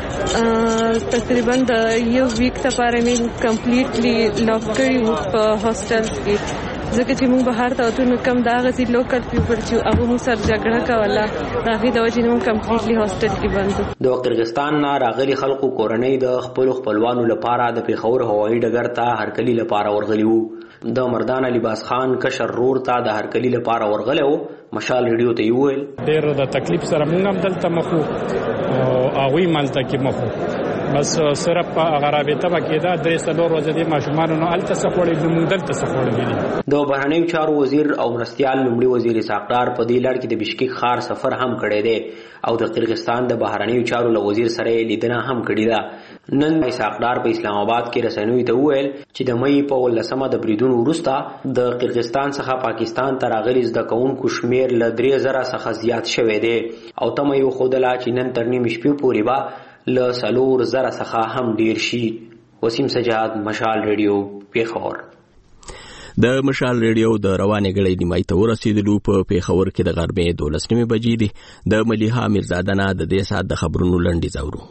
د تقریبا د یو ویک لپاره مې کمپلیټلی لاک کړي وو په هاسټل کې ځکه چې موږ بهر ته وتو نو کم دا غزي لوکل پیپل چې هغه موږ سره جګړه کوله دا غي د وجې موږ کمپلیټلی هاستل کې بندو. د قرغستان نه راغلي خلکو کورنۍ د خپل خپلوانو لپاره د پیښور هوایي ډګر ته هرکلی لپاره ورغلي وو. د مردان لباس خان کشر رور ته د هرکلی لپاره ورغلی وو. مشال ریډیو ته ویل ډېر د تکلیف سره موږ هم دلته مخو او هغوی مالته کې مخو بس صرف غرابطه وکیدا درې څلور ورځې د ماشومان نو الته سفوړې د مونږ دلته سفوړې دي. د بهرنیو چارو وزیر او مرستيال لومړي وزیر اسحاقدار په دې لړ کې د بشکیک ښار سفر هم کړی دی او د قرغستان د بهرنیو چارو له وزیر سره لیدنه هم کړې ده. نن اسحاقدار په اسلام آباد کې رسنیو ته وویل چې د مې په 18مه د بریدونو وروسته د قرغستان څخه پاکستان ته راغلي زده کوونکو شمیر له 3000 څخه زیات شوی دی او تمه یې وښودله چې نن تر نیمې شپې پورې به له 4000 څخه هم ډیر شي. وسیم سجاد، مشال ریډیو، پیښور. د مشال ریډیو د روانې غړې نیمای ته ورسېدلو په پیښور کې د غرمې 12 بجې دي. د ملیحه میرزاده نه د دې سات د خبرونو لنډیز اورو.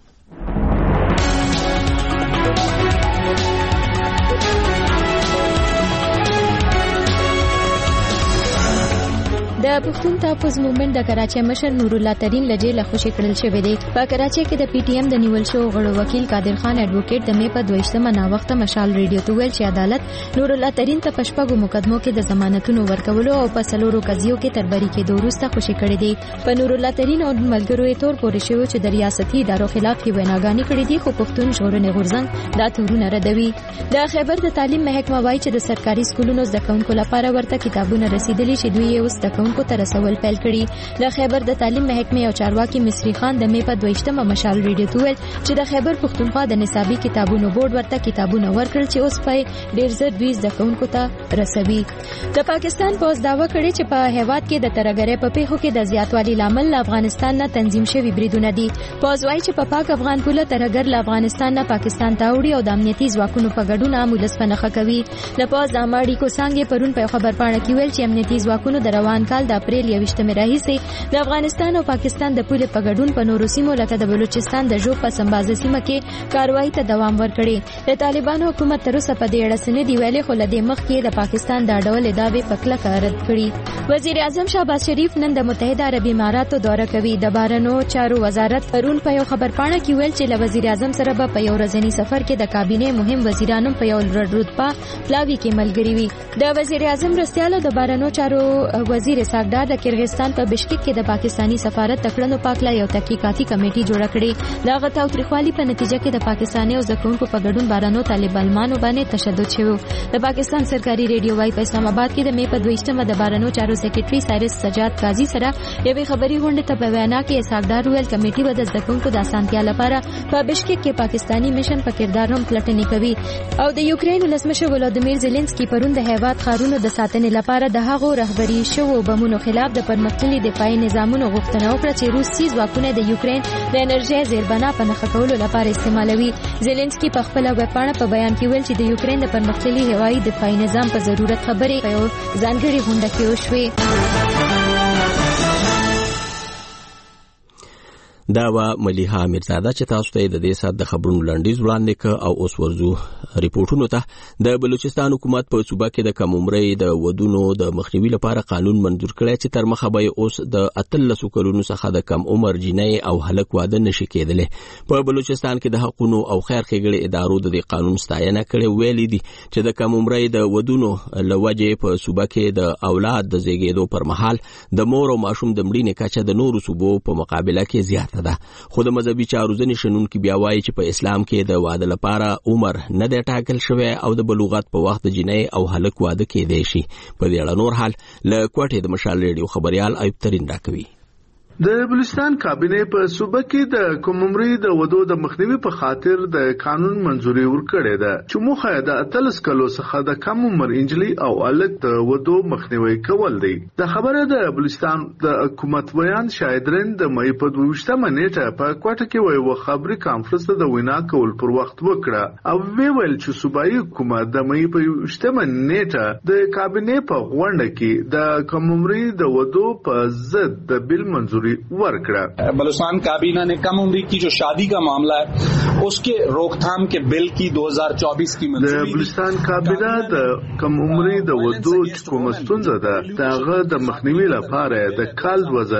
د پښتون تحفظ موومېنټ د کراچۍ مشر نور الله ترین لجې له خوشي کړل شوې دی. په کراچۍ کې د پی ټی ایم د نیول شو غړو وکیل قادر خان اډوکیټ د مې په 22مه نا وخت مشال ریډیو ته ویل چې عدالت نور الله ترین ته پشپغو مقدمو کې د ضمانتونو ورکولو او په سلورو قضیو کې تربری کې دوروسته خوشي کړې دي. په نور الله ترین او ملګرو یې تور پورې شو چې د ریاستي ادارو خلاف کې ویناګانی کړې دي خو پښتون ژغورنې غورځنګ دا تورونه ردوي. د خیبر د تعلیم محکمه وایي چې د سرکاري سکولونو زده کوونکو لپاره ورته کتابونه رسیدلي چې دوی یې اوس زده کوونکو ته رسول پیل کړي. د خیبر د تعلیم محکمې او چارواکي مصری خان د مې په 22مه مشال ریډیو ته ویل چې د خیبر پښتونخوا د نصابي کتابونو بورډ ورته کتابونه ورکړل چې اوس په ډیر زر دوی زده کوونکو ته رسوي. د پاکستان پوز داوا کړی چې په هیواد کې د ترګرې په پیښو کې د زیاتوالي لامل افغانستان نه تنظیم شوی بریدونه دي. پوز وایي چې په پاک افغان پوله ترګر له افغانستان نه پاکستان ته وړي او د امنیتي ځواکونو په ګډون عامولس پنهخه کوي. د پوز د اماړي کو څنګه پرون په خبرپاڼه کې ویل چې امنیتي ځواکونو د روان کال د اپریل 28 راهیسې د افغانستان او پاکستان د پولې په ګډون په نورو سیمو لکه د بلوچستان د ژوب په سمبازه سیمه کې کاروایی ته دوام ورکړي. د طالبانو حکومت تر اوسه په دې اړه څه نه دی ویلي خو له دې مخکې د پاکستان دا ډول ادعاوې په کلکه رد کړي. وزیر اعظم شهباز شریف نن د متحده عربي اماراتو دوره کوي. د بهرنیو چارو وزارت پرون په یو خبرپاڼه کې ویل چې له وزیر اعظم سره به په یو ورځنی سفر کې د کابینې مهم وزیرانو په یو رتبه پلاوي کې ملګري وي. د وزیر اعظم رستيالو د بهرنیو چارو وزیر اسحاقدار د قرغستان په بشکیک کې د پاکستانی سفارت تکړنو پاکلا یو تحقیقاتي کمیټي جوړه کړې. دا غته او تریخوالي په نتیجه کې د پاکستاني او زکونکو په ګډون بارانو طالبانو باندې تشدد شوی. د پاکستان سرکاري ریډیو وايي په اسلام آباد کې د مې په 22مه د بارانو چارو سیکریټري سایرس سجاد قاضي سره یوې خبري غونډه ته په وینا کې اسحاقدار ویل کمیټي به د زکونکو د اسانتیا لپاره په بشکیک کې پاکستانی میشن په کردار هم پلټنې کوي. او د یوکرين ولسمشر ولادیمیر زيلنسکي پرون د هیواد خارونو د ساتنې لپاره د هغو رهبری شوو بمونو خلاف د پرمختللي دفاعي نظامونو غوښتنه وکړه چې روسي ځواکونه د یوکرين د انرژي زیربنا په نښه کولو لپاره استعمالوي. زيلنسکي په خپل ویبپاڼه په بیان کې ویل چې د یوکرين د پرمختللي هوایي دفاعي نظام په ضرورت خبرې په یو ځانګړي غونډه کې وشوې. دا وا ملیحه میرزاده چې تاسو ته د دې سات د خبرونو لنډیز وړاندې ک او اوس ورزو ریپورتونو ته. د بلوچستان حکومت په صوبه کې د کم عمرۍ د ودونو د مخنیوي لپاره قانون منظور کړی چې تر مخه به اوس د 13 کلونو څخه د کم عمر جنۍ او هلک واده نشي کېدلی. په بلوچستان کې د حقوقو او خیر ښېګړې ادارو د دې قانون ستاینه کړې ویلي دي چې د کم عمرۍ د ودونو لوجې په صوبه کې د اولاد د زیږیدو پر مهال د مور او ماشوم د مړینې کچه د نورو صوبو په مقابله کې زیاته ده. خو د مذهبي چارو ځینې شنونکي بیا وایي چې په اسلام کې د واده لپاره عمر نه دی ټاکل شوی او د بلوغت په وخت جنۍ او هلک واده کېدی شي. په دې اړه نور حال له کوټې د مشال ریډیو خبريال ایوب ترین راکوي. د بلوچستان کابینې په صوبه کې د کم عمرۍ د ودو د مخنیوي په خاطر د قانون منځوري ورکړې ده چې موخه د 13 کلو څخه د کم عمر انجلۍ او هلک د ودو مخنیوي کول دی. د خبره د بلوچستان د حکومت بیان شاهدرین د مې په 22مه نیټه په کوټه کې یو خبري کانفرنس د وینا کول پر وخت وکړه او ویل چې صوبایي حکومت د مې په 22مه نیټه د کابینې په غونډه کې د کم عمرۍ د ودو په ضد د بل منځوري मंजूरी ورکړه. बलूचिस्तान काबीना ने कम उम्र की जो शादी का मामला है उसके रोकथाम के बिल की 2024 की मंजूरी. बलूचिस्तान काबीना د कम عمري د ودو کوم ستونزه ده دغه د مخنیوي لپاره د کال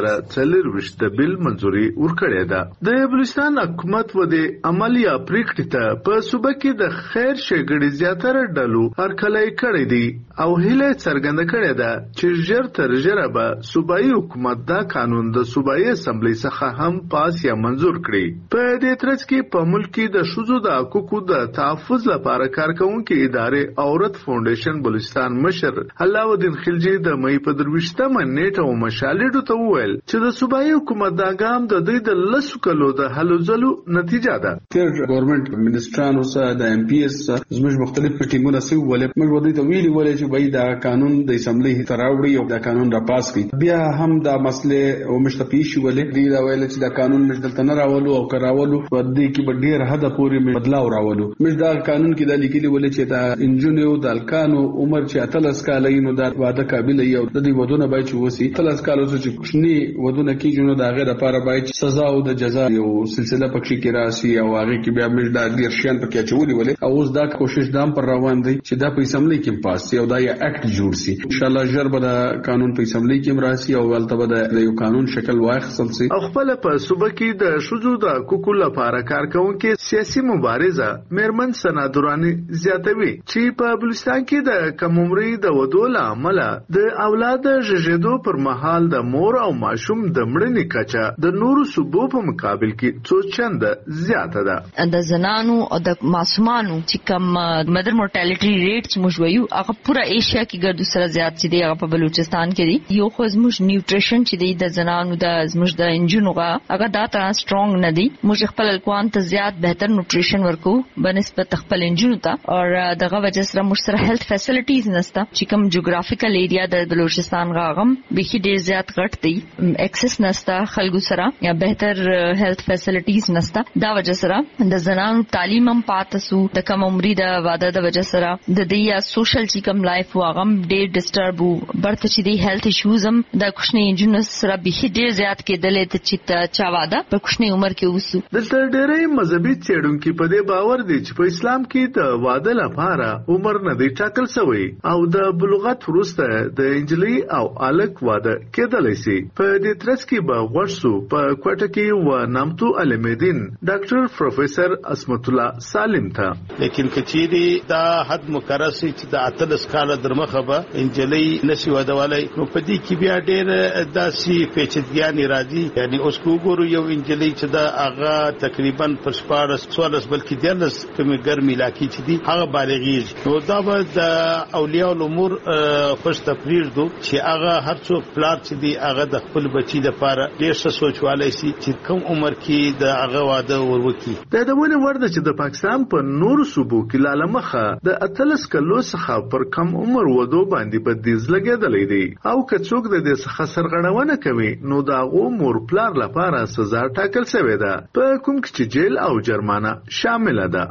2024 د بل منځوري ورکړې ده. د بلوچستان حکومت و د عملیه پریکړه ته په صوبه کې د خیر شګړې زیاتره ډلو هرکلای کړې دي او هله څرګنده کړې ده چې ژر تر ژره به صوبایي حکومت دا قانون د صوبایي اسمبلی څخه هم پاس یا منزور کړي. په دې ترڅ کې په ملک کې د شذو د حقوقو د تحفظ لپاره کارکونکو ادارې عورت فاونډیشن بلوچستان مشر علاءالدین خلجی د مې په 23مه نیټه او مشالېډو ته وویل چې د صوبایي حکومت دا ګام د دوی د لسو کلو د هلو ځلو نتیجه ده. تر ګورنمنت منسټرانو سره د ایم پی اس زموږ مختلف ټیمونه سره ولې موږ ودی ته ویلي ولې چې باید دا قانون د اسمبلی ته راوړي او دا قانون را پاس کړي. بیا هم دا مسله او مشتفي شو ولې دی دا ویل چې دا قانون مجدلته نه راولو او کراولو ودی کې به ډیر حد پورې بدلاو راولو. موږ دا قانون کې د لیکلي ولې چې دا انجونیو د الکانو عمر چې 13 کال نو دا واده قابل یو د دې ودونه باید چې وسی 13 کال چې کوشنی ودونه کیږي نو دا غیر لپاره باید سزا او د جزا یو سلسله پکې کې راسي او هغه کې بیا موږ دا ډیر شین پکې چولې ولې او اوس دا کوشش دام پر روان دی چې دا په اسمبلی کې پاس شي او دا یو اکټ جوړ شي. ان شاء الله ژر به دا قانون په اسمبلی کې راسي او ولته به د یو قانون شکل واخیستل شي. خپل په صوبه کې د شذو د حقوقو لپاره کارکونکو سیاسي مبارزه مېرمن سنادورانی زیاتوي چې په بلوچستان کې د کم عمري د ودو عمل د اولاد ژغېدو پر مهال د مور او ماشوم د مړینې کچه د نورو صوبو په مقابل کې څو چند زیاته ده. د زنانو او د ماشومانو چې کوم مدر مورټالټي ریټس موږ هغه پورا ایشیا کې ګردو سره زیات دي هغه په بلوچستان کې دي. یو خو زموږ نیوټریشن چې دی د زنانو د زموږ د انجونو هغه دا تر سترونګ نه دي. موږ خپل الکوان ته زیات بهتر نیوټریشن ورکو بنسبت خپل انجونو ته او دغه وجه سره موږ سره هیلث فیسیلیټیز نشته چې کوم جغرافیکل ایریا د بلوچستان غاغم به ډیر زیات غټ دی. ایکسس نشته خلکو سره یا بهتر هیلث فیسیلیټیز نشته. دا وجه سره د زنانو تعلیم هم پاتسو د کم عمري د واده د وجه سره د دې سوشل چې کوم لایف واغم ډیر ډیسټرب برته چې دی هیلث ایشوز هم د کوشنی انجونو سره به ډیر زیات کېدل ته چې چا واده په کوشنی عمر کې وسو. د ډېرې مذهبي څېړونکو په دې باور دي چې په اسلام کې د واده لپاره عمر نه دی ټاکل شوی او د بلوغت وروسته د انجلۍ او الک واده کېدلی شي. په دې ترڅ کې به غوښسو په کوټه کې و نامتو علمدین ډاکټر پروفیسور اسمت الله سالم ته لیکن کچيري دا حد مقرر شي چې د 13 کال درمخه به انجلۍ نشي ودولای نو په دې کې بیا ډېر داسي پیچیدګیان راځي. یعنی اوس وګورو یو انجلۍ چې دا هغه تقریبا پر 14 بلکې 10 کمی ګرمي لاکي چې دی هغه بالغیږي نو دا به د اولیاء الامور خوش تفریر دو چې هغه هر څو پلار چې دی هغه د خپل بچی لپاره ډېر څه سوچوالای شي چې کوم عمر کې د هغه واده وروکي. دا د ونه ورده چې د پاکستان په نورو صوبو کې لاله مخه د 13 کلو څخه پر کم عمر ودو باندې بدیز لګیدلې دي او که څوک د دې څخه سرغړونه کوي نو دا غو مور پلار لپاره سزا ټاکل شوې ده په کوم کې جیل او جرمانه شامل ده.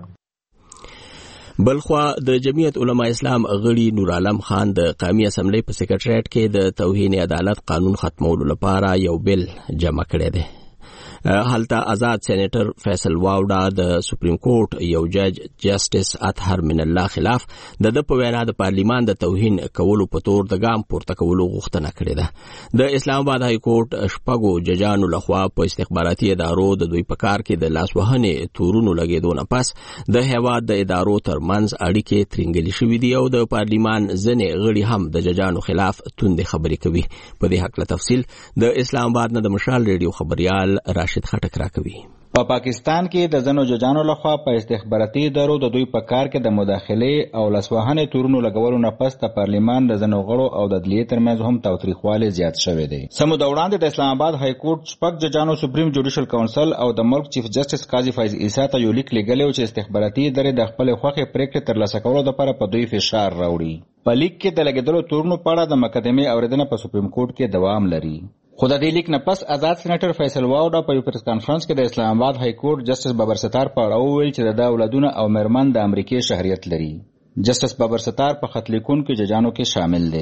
بلخوا د جمعیت علماء اسلام غړي نور عالم خان د قومي اسمبلی په سکریټریټ کې د توهین عدالت قانون ختمولو لپاره یو بل جمع کړی دی. هلته آزاد سېنیټر فیصل واوډا د سپریم کورټ یو جج جسټس اطهر من الله خلاف د په وینا د پارلیمان د توهین کولو په تور د ګام پورته کولو غوښتنه کړې ده. د اسلام آباد های کورټ شپږو ججانو لخوا په استخباراتي ادارو د دوی په کار کې د لاسوهنې تورونو لګېدو نه پس د هیواد د ادارو ترمنځ اړیکې ترنګلې شوې دي او د پارلیمان ځینې غړي هم د ججانو خلاف توندې خبرې کوي. په دې هکله تفصیل د اسلام آباد نه د مشال ریډیو خبريال راشد خټک راکوي. په پاکستان کې د ځینو ججانو لخوا په استخباراتي ادارو د دوی په کار کې د مداخلې او لاسوهنې تورونو لګولو نه پس د پارلیمان د ځینو غړو او د عدلیې ترمنځ هم تاوتریخوالی زیات شوی دی. سمو د وړاندې د اسلام آباد های کورټ شپږ ججانو سپریم جوډیشل کونسل او د ملک چیف جسټس قاضي فیض عیسی ته یو لیک لیږلی چې استخباراتي ادارې د خپل خوښې پریکړې ترلاسه کولو لپاره په دوی فشار راوړي. په لیک کې د لګېدلو تورونو په اړه د مقدمې اوریدنه په سپریم کورټ کې دوام لري. خو د دې لیک نه پس آزاد سېنیټر فیصل واوډا په یو پریس کانفرنس کې د اسلام آباد های کورټ جسټس بابر ستار په اړه وویل چې د اولادونه او مېرمن د امریکای شهریت لري. جسټس بابر ستار په خط لیکونکو ججانو کې شامل دی.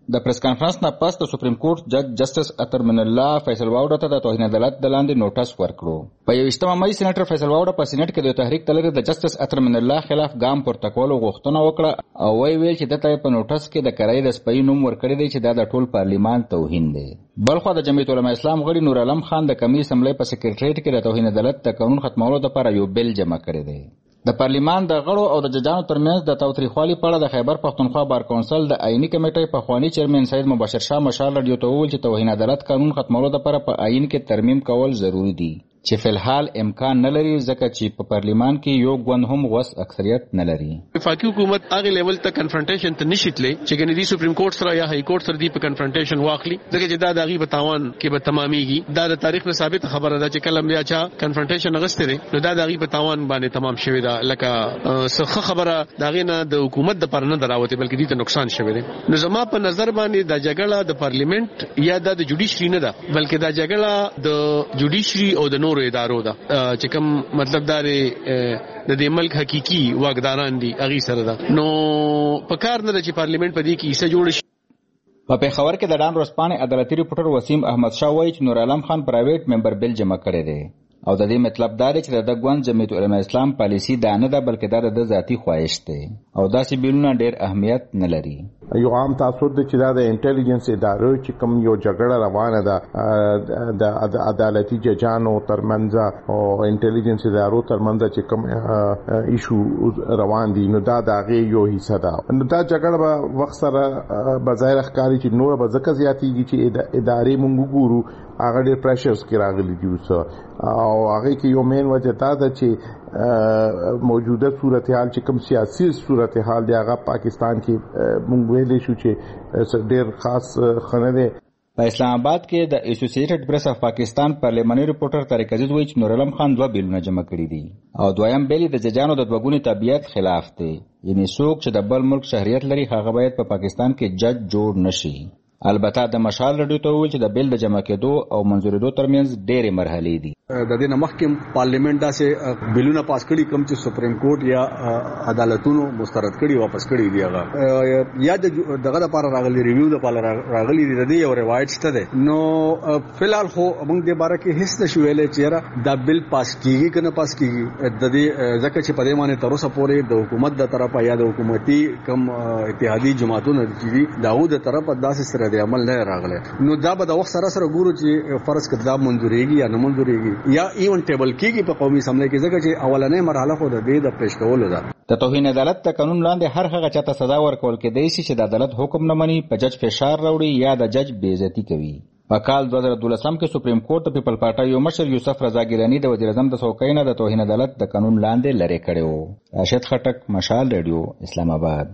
د پریس کانفرنس نه پس د سپریم کورټ جج جسټس اطهر من الله فیصل واوډه ته د توهین عدالت د لاندې نوټس ورکړو. په 21 مې سېنیټر فیصل واوډه په سېنیټ کې د تحریک تلری د جسټس اطهر من الله خلاف ګام پورته کولو غوښتنه وکړه او ویل چې دته په نوټس کې د کرای د سپي نوم ورکړی دی چې دا د ټول پارلیمان توهین دی. بلخو د جمعیت علماء اسلام غړي نور عالم خان د کمی اسمبلی په سکریټریټ کې د توهین عدالت د قانون ختمولو لپاره یو بل جمع کړی دی. د پارلیمان د غړو او د ججانو ترمنځ د تاوتریخوالي په اړه د خیبر پښتونخوا بار کونسل د آئینی کمیټې پخوانی چیرمن سید مبشر شاه مشال رادیو ته وویل چې توهین عدالت قانون ختمولو لپاره په آئین کې ترمیم کول ضروری دي چې فلحال امکان نه لري ځکه چې په پارلیمان کې یو ګوند هم وس اکثریت نه لري. وفاقي حکومت هغه لیول ته کنفرنټیشن ته نشیتلې چې ګنې دی سپریم کورټ سره یا های کورټ سره دی په کنفرنټیشن واخلي ځکه چې دا دغه بتاوان کې به تماميږي. دا د تاریخ نه ثابت خبره ده چې کله بیا چا کنفرنټیشن غسته دي نو دا دغه بتاوان باندې تمام شوی دا لکه څه خبره دغه نه د حکومت د پر نه دراوته بلکې دې ته نقصان شوی دی. نو زما په نظر باندې د جګړه د پارلیمنت یا د جوډیشري نه ده بلکې د جګړه د جوډیشري او د نورو ادارو ده چې کوم مطلب دا دی د دې ملک حقيقي واګداران دي اغي سره ده. نو په کار نه چې پارلیمنت په دې کې حصہ جوړ شي. په پیښور کې د ډان ورځپاڼې عدالتي ریپورټر وسیم احمد شاه وایي چې نور عالم خان پرایویټ ممبر بل جمع کړی دی او د دې مطلب دا دی چې د ګوند جمعیت علماء اسلام پالیسی دا نه ده بلکې دا د ذاتی خواهش دی او داسې بیلونه ډېر اهمیت نه لري. یو عام تاثر دی چې دا د انټيليجنس ادارو چې کوم یو جګړه روانه ده د عدالتي ججانو ترمنځ او انټيليجنس ادارو ترمنځ چې کوم ایشو روان دي نو دا دغه یو حصہ ده. نو دا جګړه به وخت سره بظاهر ښکاري چې نور به ځکه زیاتېږي چې ادارې مونږ ګورو هغه ډېر پریشرز کې راغلي دي او هغه کې یو مین وجه دا ده چې موجوده صورتحال چې کوم سیاسي صورتحال دی هغه پاکستان کې مونږ ویلې شو چې ډېر خاص خنه ده. په اسلام آباد کې د اسوسییټډ پریس اف پاکستان پارلیماني ریپورټر طارق عزیز وایي چې نور عالم خان 2 بیلونه جمع کړي دي او دویم بیل د ججانو د دوګونی طبيعت خلاف دی. یعنی څوک چې د بل ملک شهریت لري هغه باید په پاکستان کې جج جوړ نشي. البته د مشال رادیو ته ویل چې د بیل د جمع کېدو او منځورېدو ترمنځ ډېرې مرحلې دي. د دې مخکې پارلیمنت داسې بیلونه پاس کړي کوم چې سپریم کورټ یا عدالتونو مسترد کړي واپس کړي دي هغه یا دغه لپاره راغلي ریویو لپاره راغلي دي د یو روایت شته ده. نو فلحال خو موږ د باره کې هیڅ نشو ویلې چې دا بیل پاس کیږي کنه پاس کیږي د دې ځکه چې په دې باندې تر اوسه پورې د حکومت د طرفه یا د حکومتي کم اتحادي جماعتونو چې داوود د طرفه داسې سره د عمل نه راغله. نو دا به د وخت سره سره ګورو چې فرض کړه دا منځوريږي یا نه منځوريږي یا ایون ټیبل کېږي په قومي اسمبلی کې ځکه چې اولنې مرحله خو د دې د پیش کولو ده. د توهین عدالت د قانون لاندې هر هغه چاته سزا ورکول کېدای شي چې د عدالت حکم نه مني په جج فشار راوړي یا د جج بې عزتي کوي. په کال 2012 کې سپریم کورټ د پیپل پارټي یو مشر یوسف رضا ګیلانی د وزیر اعظم د څوکۍ نه د توهین عدالت د قانون لاندې لری کړی و. راشد خټک، مشال رادیو، اسلام آباد.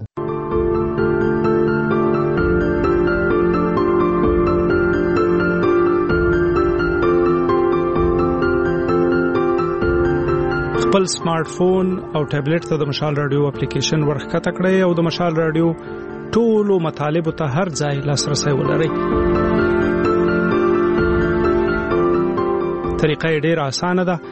خپل سمارټ فون او ټابلیټ ته د مشال رادیو اپلیکیشن ورخته کړئ او د مشال رادیو ټولو مطالبه ته هر ځای لاسرسي ولرئ. طریقه ډېر اسانه ده.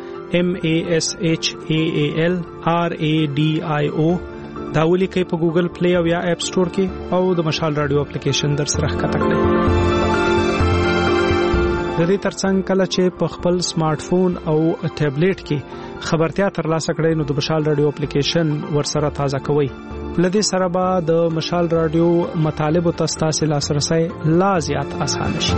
MASHAAL RADIO دا ولیکئ په ګوګل پلی او یا اپ سٹور کې او د مشال رادیو اپلیکیشن در سره ښکته کړئ. د دې ترڅنګ کله چې په خپل سمارټ فون او ټابلیټ کې خبرتیا ترلاسه کړئ نو د مشال رادیو اپلیکیشن ورسره تازه کوئ. لدې سره به د مشال رادیو مطالب او تاسو لاسرسي لا زیات آسان شي.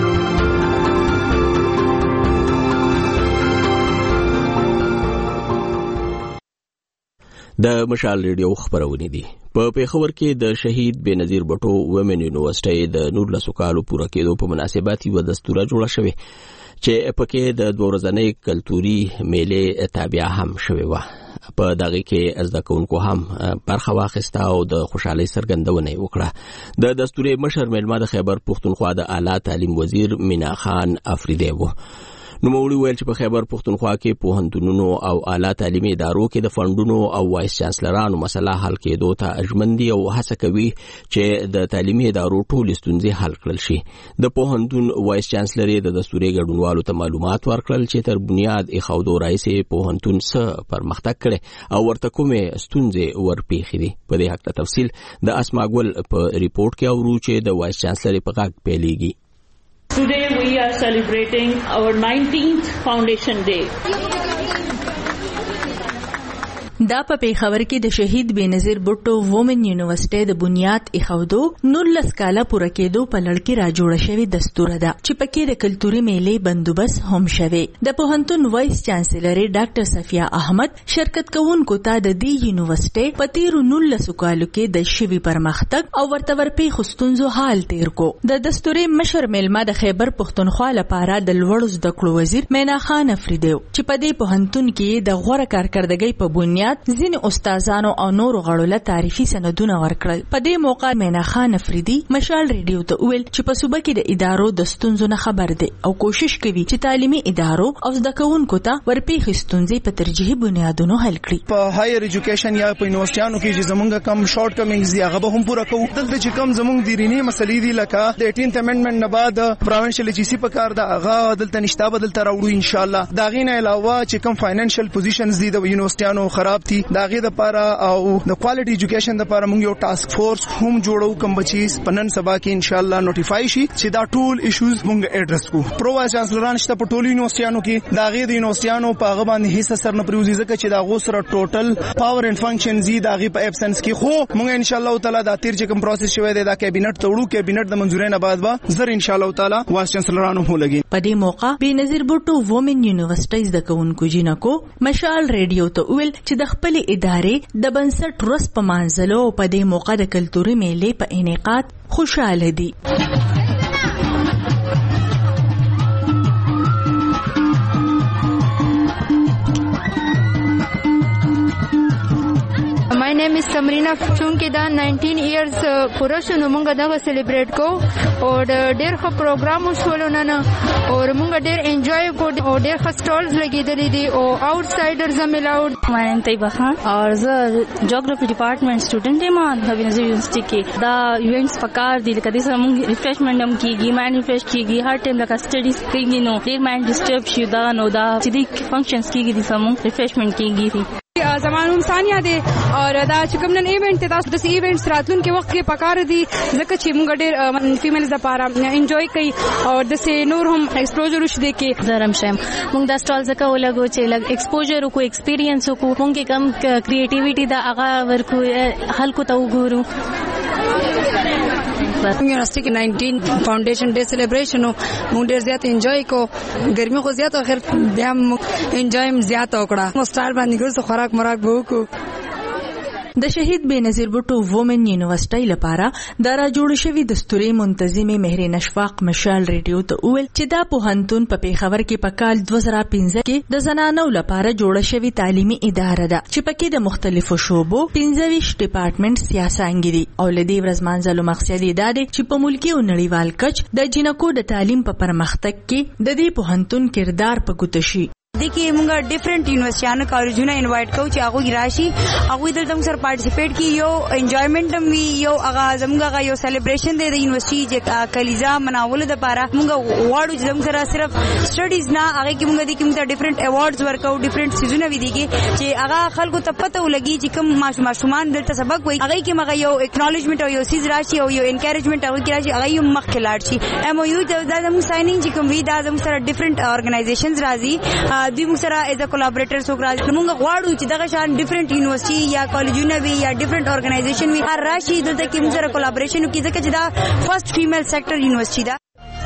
د مشال ریډیو خبرونه دي. په پیښور کې د شهید بنظیر بټو ومن یونیورسيټي د 19 کالو پوره کېدو په مناسبت یو دستور جوړ شوی چې پکې د 2 ورځې کلتوري میلې تابع هم شوی و. په دغه کې از د کوونکو هم برخه واخیسته او د خوشحالي سرګندونه وکړه. د دستوري مشر ملما د خیبر پښتونخوا د اعلی تعلیم وزیر مینا خان افریدی وو. نوموړي ویل چې په خیبر پښتونخوا کې پوهنتونونو او اعلی تعلیمي ادارو کې د فندونو او وایس چانسلرانو مسله حل کېدو ته اجمندي او هڅه کوي چې د تعلیمي ادارو ټول ستونزې حل کړل شي. د پوهنتون وایس چانسلر د دستوري ګډونوالو ته معلومات ورکړل چې تر بنیاد ایښودو راځي پوهنتون څه پرمختګ کړي او ورته کومې ستونزې ورپېښې دي. په دې حق تفصیل د اسما ګل په ریپورت کې اورو چې د وایس چانسلر په غږ پیلېږي. Today we are celebrating our 19th Foundation Day. دا په پیښور کې د شهید بېنظیر بوټو وومن یونیورسيټي د بنیاد ایښودو 19 کاله پوره کېدو په لړ کې را جوړه شوې دستور ده چې پکې د کلتوري میلې بندوبست هم شوی. د پوهنتون وایس چانسلر ډاکټر صفیه احمد شرکت کوونکو ته د دې یونیورسيټي په تیرو 19 کالو کې د شوي پرمختګ او ورته ورپېښو ستونزو حال تیر کو. د دستوري مشر میلمه د خیبر پښتونخوا لپاره د لوړو زده کړو وزیر مینا خان افریدیو چې په دې پوهنتون کې د غوړه کارکردګۍ په بنیاد ځینې استادانو او نورو غړو له تعریفي سندونه ورکړل. په دې موقع مینا خان افریدي مشال ریډیو ته ویل چې په صوبه کې د ادارو د ستونزو نه خبر دي او کوشش کوي چې تعلیمي ادارو او زده کوونکو ته ورپېښې ستونزې په ترجیحي بنیادونو حل کړي. په هایر ایجوکیشن یا په یونیورسيټانو کې چې زمونږ کم شارټ کمینګز دي هغه به هم پوره کوو. دلته چې کم زمونږ د رینی مسلې دي لکه د 18th امندمنت نه بعد پروینشل جی سی په کار دا هغه دلته نشته بدلته راوړو ان شاء الله. دا غینه علاوه چې کم فاینانشل پوزیشنز دي د یونیورسيټانو خراب دي داغه د لپاره او د کوالټي ایجوکیشن لپاره موږ یو ټاسک فورس هم جوړو کوم بچیز پنن سبا کې ان شاء الله نوټیفای شي چې دا ټول ایشوز موږ ایډرس کو. پرو وایس چانسلران شته په ټولو یونیورسيټانو کې داغه د یونیورسيټانو په هغه باندې هیڅ اثر نه پریوزي ځکه چې دا غو سره ټوټل پاور اند فنکشن زی داغه په ابسنس کې خو موږ ان شاء الله تعالی دا تیر چې کوم پروسس شوی دی دا کابینټ توړو کابینټ د منځوري نه بعد به زر ان شاء الله تعالی وایس چانسلرانو هو لګي. په دې موقع بېنظیر بوټو وومن یونیورسيټیز د کوونکو جنکو مشال ریډیو ته ویل چې د خپل ادارې د بنسټ ورځ په مانځلو په دې موقع د کلتوري میلې په انعقاد خوشاله دي. My name is Samrina. چونکه دا 19 years پوره شنو مونږ دا سلیبریټ کو او ډېر ښه پروګرام وشول نن او مونږ ډېر انجوای کو او ډېر ښه سټالز لګیدلې دي او آوټسایډرز هم الاود. My name طیبه خان اور زه جیوګرافي ډپارټمنټ سټوډنټ یم د بېنظیر یونیورسيټي کې. دا ایونټس پکار دي لکه دې سره مونږ ریفریشمنټ هم کیږي مایند ریفریش کیږي هر ټایم لکه سټډیز کیږي نو ډېر مایند ډسټرب شي دا نو دا چې دې فنکشنز کیږي د سمون ریفریشمنټ کیږي. زمانوم ثانیه دی او دا چې کوم نن ایونت تاسو د ایونټس راتلون کې وخت کې پکار دي ځکه چې موږ ډېر فیمیلز لپاره انجوای کوي او د سه نور هم ایکسپوژر وشو دي کې زرم شم موږ دا سټال زکه ولګو چې لګ ایکسپوژر کو ایکسپیرینس کو موږ کم کریټیویټي دا هغه ورکو خلکو ته وګورو. یونیورسيټي کې 19 فاونډیشن ډے سلیبریشن مونږ ډېر زیات انجوای کو. ګرمي خو زیات اخر بیا انجوای زیات وکړه مو سټال باندې ګرځو خوراک مراک به وکړو. د شهید بېنظیر بوټو وومن یونیورسيټي لپاره دا را جوړ شوی دستوري منتظمه مهرین اشفاق مشال ریډیو ته ویل چې دا پوهنتون په پیښور کې په کال 2015 کې د زنانو لپاره جوړ شوی تعلیمي اداره ده چې پکې د مختلفو شوبو 15 ډپارټمنټ سیاسانګي دي او لدی ورځمانځلو مقصد دا دی چې په ملکی او نړیوال کچ د جنکو د تعلیم په پرمختګ کې د دې پوهنتون کردار په ګوته شي. देखिए मुंगा डिफरेंट यूनिवर्सिटियां कॉलेजों इनवाइट को चागो की राशि आगो इधर तुम सर पार्टिसिपेट की यो एंजॉयमेंट भी यो आगाज मुंगा का यो सेलिब्रेशन दे यूनिवर्सिटी जे कलीजा मनावल द पारा मुंगा अवार्ड जम सर सिर्फ स्टडीज ना आगे की मुंगा दी की मुंगा different awards workout different season भी दी के जे आगा खल को तपत लगी जी कम माशुमान दिल सबक हुई आगे की मगा यो एक्नॉलेजमेंट और यो सीज राशि और यो एनकरेजमेंट आगे की राशि आगे यो मख खिलाड़ी एमओयू जब साइनिंग जी कम वी दा सर डिफरेंट ऑर्गेनाइजेशंस राजी دوی موږ سره ایز ا کولابریټر سو راځي موږ غواړو چې دغه شان ډیفرنٹ یونیورسيټي یا کالجونه وي یا ډیفرنٹ اورګنایزیشن وي هر راشي دلته کې موږ سره کولابریشن وکړي ځکه چې دا فرست فیمیل سیکټر یونیورسيټي ده.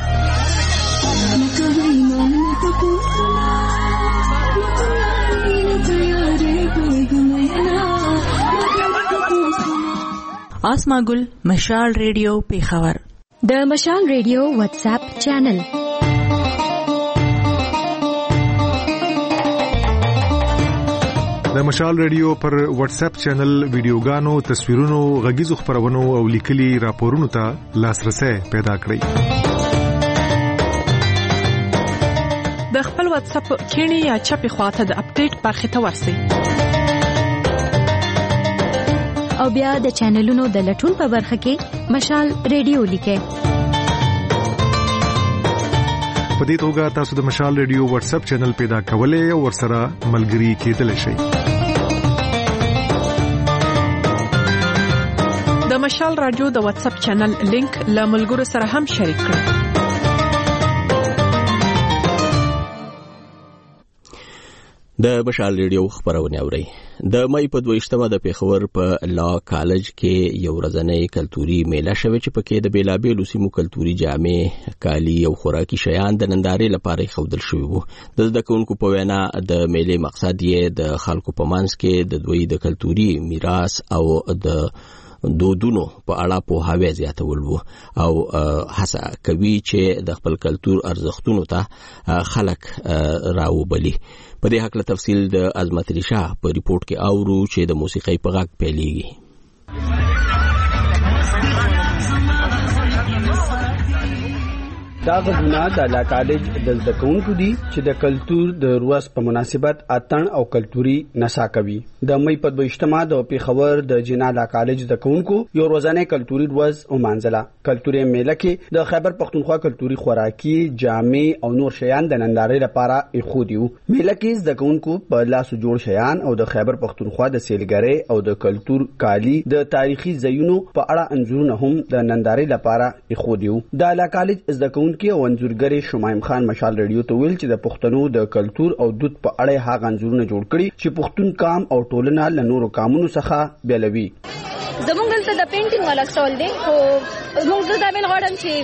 آسما ګل مشال ریډیو پیښور. د مشال ریډیو واتس اپ چینل د مشال ریډیو پر واتس اپ چینل ویډیوګانو تصویرونو غږیزو خبرونو او لیکلي راپورونو ته لاسرسي پیدا کړئ. د خپل واتس اپ کینی یا چپی خواته د اپډیټ برخه ته ورسئ او بیا د چینلونو د لټون په برخه کې مشال ریډیو لیکه. په دې توګه تاسو د مشال ریډیو واتس اپ چینل پیدا کولای او ورسره ملګري کېدلی شئ. د مشال رادیو د واتس اپ چینل لینک له ملګرو سره هم شریک کړئ. د مشال ریډیو خبرونه اوري. د مې په 22مه د پیښور په لا کالج کې یو ورځنی کلتوري میله شوه چې پکې د بیلابېلو سیمو کلتوري جامې، کالی او خوراکي شیان د نندارې لپاره خودل شوی وو. د زده کوونکو په وینا د میلې مقصد یې د خلکو په منځ کې د دوی د کلتوري میراث او د دودونو په اړه پوهاوی زیاتول وو او هڅه کوي چې د خپل کلتور ارزښتونو ته خلک راوبلي. په دې حق له تفصیل د عظمت ریشا په ریپورت کې اورو چې د موسیقۍ په غږ پیلېږي. دا غږونه د لا کالج د زده کوونکو دي چې د کلتور د ورځ په مناسبت اتن او کلتوري نڅا کوي. د مې په 22مه د پیښور د جنا لا کالج د کوونکو یو ورځنی کلتوري ورځ ومانځله. کلتوري میله کې د خیبر پختونخوا کلتوري خوراکي، جامې او نور شیان د نندارې لپاره ایښودیو. میله کې زده کوونکو په لاسو جوړ شیان او د خیبر پختونخوا د سیلګرۍ او د کلتور کالی، د تاریخي ځایونو په اړه انځورونه هم د نندارې لپاره ایښودیو. د لا کالج زده کوونکو او انځورګر شمایم خان مشال ریډیو ته ویل چې د پښتنو د کلتور او دود په اړه هغه انځورونه جوړ کړي چې پښتون قام او ټولنه له نورو قامونو څخه بیلوي. زمونږ دلته د پینټینګ والا سټال دی خو موږ دا ویل غواړم چې